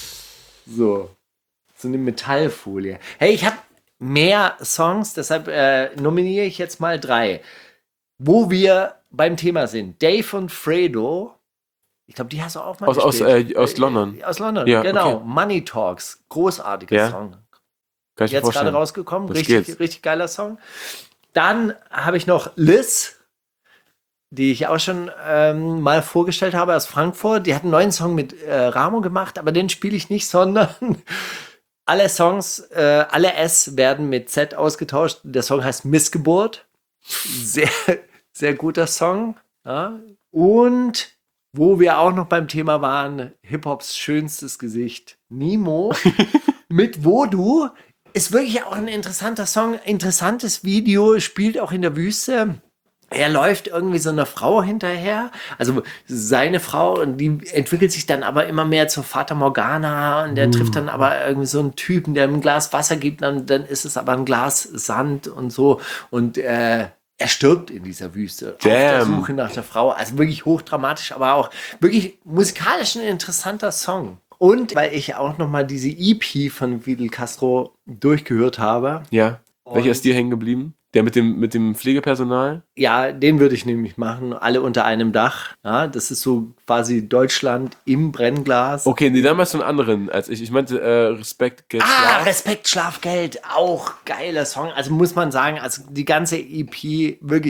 So. So eine Metallfolie. Hey, ich habe mehr Songs, deshalb äh, nominiere ich jetzt mal drei. Wo wir beim Thema sind. Dave und Fredo. Ich glaube, die hast du auch mal Aus, aus, gespielt. äh, aus London. Äh, Aus London, Ja, genau. okay. Money Talks. Großartiger Ja. Song. Kann ich mir Jetzt gerade vorstellen. rausgekommen. Was Richtig, geht's? richtig geiler Song. Dann habe ich noch Liz, die ich auch schon ähm, mal vorgestellt habe aus Frankfurt. Die hat einen neuen Song mit äh, Ramo gemacht, aber den spiele ich nicht, sondern alle Songs, äh, alle S werden mit Z ausgetauscht. Der Song heißt Missgeburt. Sehr, sehr guter Song. Ja. Und wo wir auch noch beim Thema waren, Hip-Hops schönstes Gesicht, Nemo mit Voodoo. Ist wirklich auch ein interessanter Song, interessantes Video, spielt auch in der Wüste. Er läuft irgendwie so einer Frau hinterher, also seine Frau, und die entwickelt sich dann aber immer mehr zur Fata Morgana und der trifft dann aber irgendwie so einen Typen, der ihm ein Glas Wasser gibt, dann, dann ist es aber ein Glas Sand und so und äh, er stirbt in dieser Wüste auf der Damn. Suche nach der Frau, also wirklich hochdramatisch, aber auch wirklich musikalisch ein interessanter Song. Und weil ich auch nochmal diese E P von Fidel Castro durchgehört habe, Ja. Welcher Und- ist dir hängen geblieben? Der mit dem, mit dem Pflegepersonal? ja, den würde ich nämlich machen, alle unter einem Dach. Ja, das ist so quasi Deutschland im Brennglas. Okay, nee, damals so einen anderen als ich. Ich meinte äh, Respekt, Geld, Ah, Schlaf. Respekt, Schlaf, Geld, auch geiler Song. Also muss man sagen, also die ganze E P wirklich eine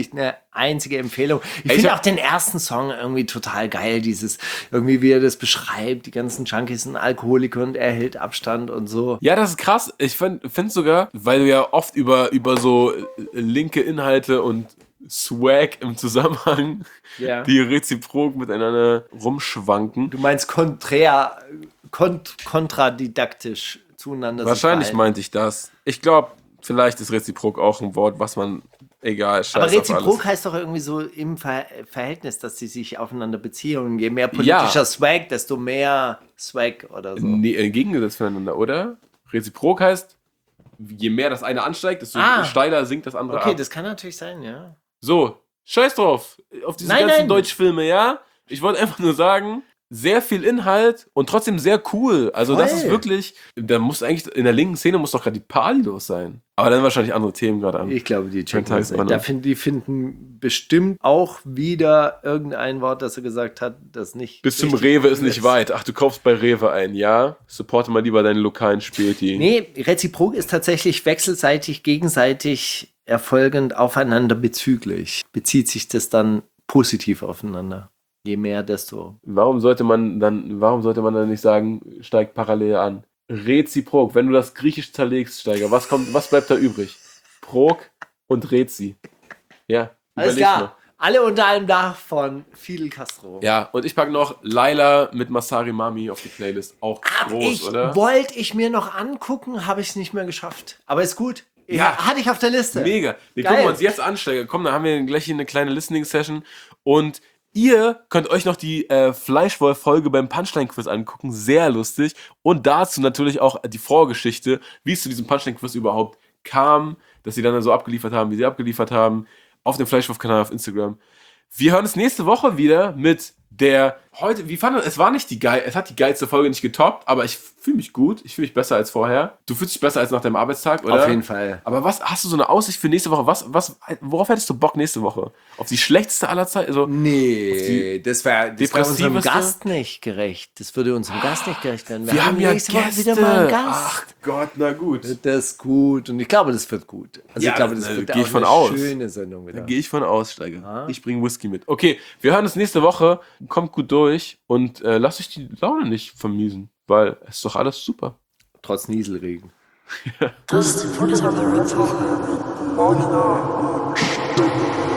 einzige Empfehlung. Ich Ey, ich finde hab- auch den ersten Song irgendwie total geil, dieses, irgendwie wie er das beschreibt, die ganzen Junkies sind Alkoholiker und er hält Abstand und so. Ja, das ist krass. Ich finde sogar, weil du ja oft über, über so äh, linke Inhalte und Swag im Zusammenhang, Ja. die reziprok miteinander rumschwanken. Du meinst konträr, kont, kontradidaktisch zueinander. sich Wahrscheinlich verhalten. meinte ich das. Ich glaube, vielleicht ist reziprok auch ein Wort, was man, egal, scheiß Aber auf reziprok alles. heißt doch irgendwie so im Ver Verhältnis, dass sie sich aufeinander beziehen. Und je mehr politischer Ja. Swag, desto mehr Swag oder so. Nee, entgegengesetzt voneinander, oder? Reziprok heißt, je mehr das eine ansteigt, desto Ah. steiler sinkt das andere Okay, ab. das kann natürlich sein, ja. So, scheiß drauf. Auf diese Nein, ganzen nein. Deutschfilme, ja? Ich wollte einfach nur sagen, sehr viel Inhalt und trotzdem sehr cool. Also das Voll. ist wirklich, da muss eigentlich, in der linken Szene muss doch gerade die Party los sein. Aber dann wahrscheinlich andere Themen gerade an. Ich glaube, die checken Tag das nicht. dran. Da finden, die finden bestimmt auch wieder irgendein Wort, das er gesagt hat, das nicht. Bis zum richtig Rewe ist nicht weit. Ach, du kaufst bei Rewe ein, ja? Supporte mal lieber deinen lokalen Späti. Nee, reziprok ist tatsächlich wechselseitig, gegenseitig erfolgend aufeinander bezüglich. Bezieht sich das dann positiv aufeinander. Je mehr, desto. Warum sollte man dann, warum sollte man dann nicht sagen, steigt parallel an? Reziprok, wenn du das Griechisch zerlegst, Steiger, was kommt, was bleibt da übrig? Prok und Rezi. Ja, Alles überleg klar. mal. Alle unter einem Dach von Fidel Castro. Ja, und ich packe noch Laila mit Masari Mami auf die Playlist. Auch Hab groß, ich, oder? wollte ich mir noch angucken, habe ich es nicht mehr geschafft. Aber ist gut. Ja. Hatte ich auf der Liste. Mega. Wir Geil. gucken uns jetzt an, Steiger. Komm, dann haben wir gleich hier eine kleine Listening-Session. Und ihr könnt euch noch die äh, Fleischwolf-Folge beim Punchline-Quiz angucken. Sehr lustig. Und dazu natürlich auch die Vorgeschichte, wie es zu diesem Punchline-Quiz überhaupt kam, dass sie dann so abgeliefert haben, wie sie abgeliefert haben. Auf dem Fleischwolf-Kanal auf Instagram. Wir hören uns nächste Woche wieder mit der heute, wie fand es war nicht die geil, es hat die geilste Folge nicht getoppt, aber ich fühle mich gut, ich fühle mich besser als vorher. Du fühlst dich besser als nach deinem Arbeitstag, oder? Auf jeden Fall. Aber was, hast du so eine Aussicht für nächste Woche? Was, was, worauf hättest du Bock nächste Woche? Auf die schlechteste aller Zeiten? Also, Nee, das wäre das wär unserem depressiveste? Gast nicht gerecht. Das würde unserem Gast nicht gerecht werden. wir haben ja nächste Woche Gäste. wieder mal einen Gast. Ach Gott, na gut. Das ist gut. Und ich glaube, das wird gut. Also Ja, ich glaube, das da wird geh auch ich von eine aus. schöne Sendung wieder. Da gehe ich von aus, Steiger. Ah. Ich bringe Whisky mit. Okay, wir hören uns nächste Woche. Kommt gut durch und äh, lasst euch die Laune nicht vermiesen, weil es ist doch alles super. Trotz Nieselregen. Das Wunder der Woche.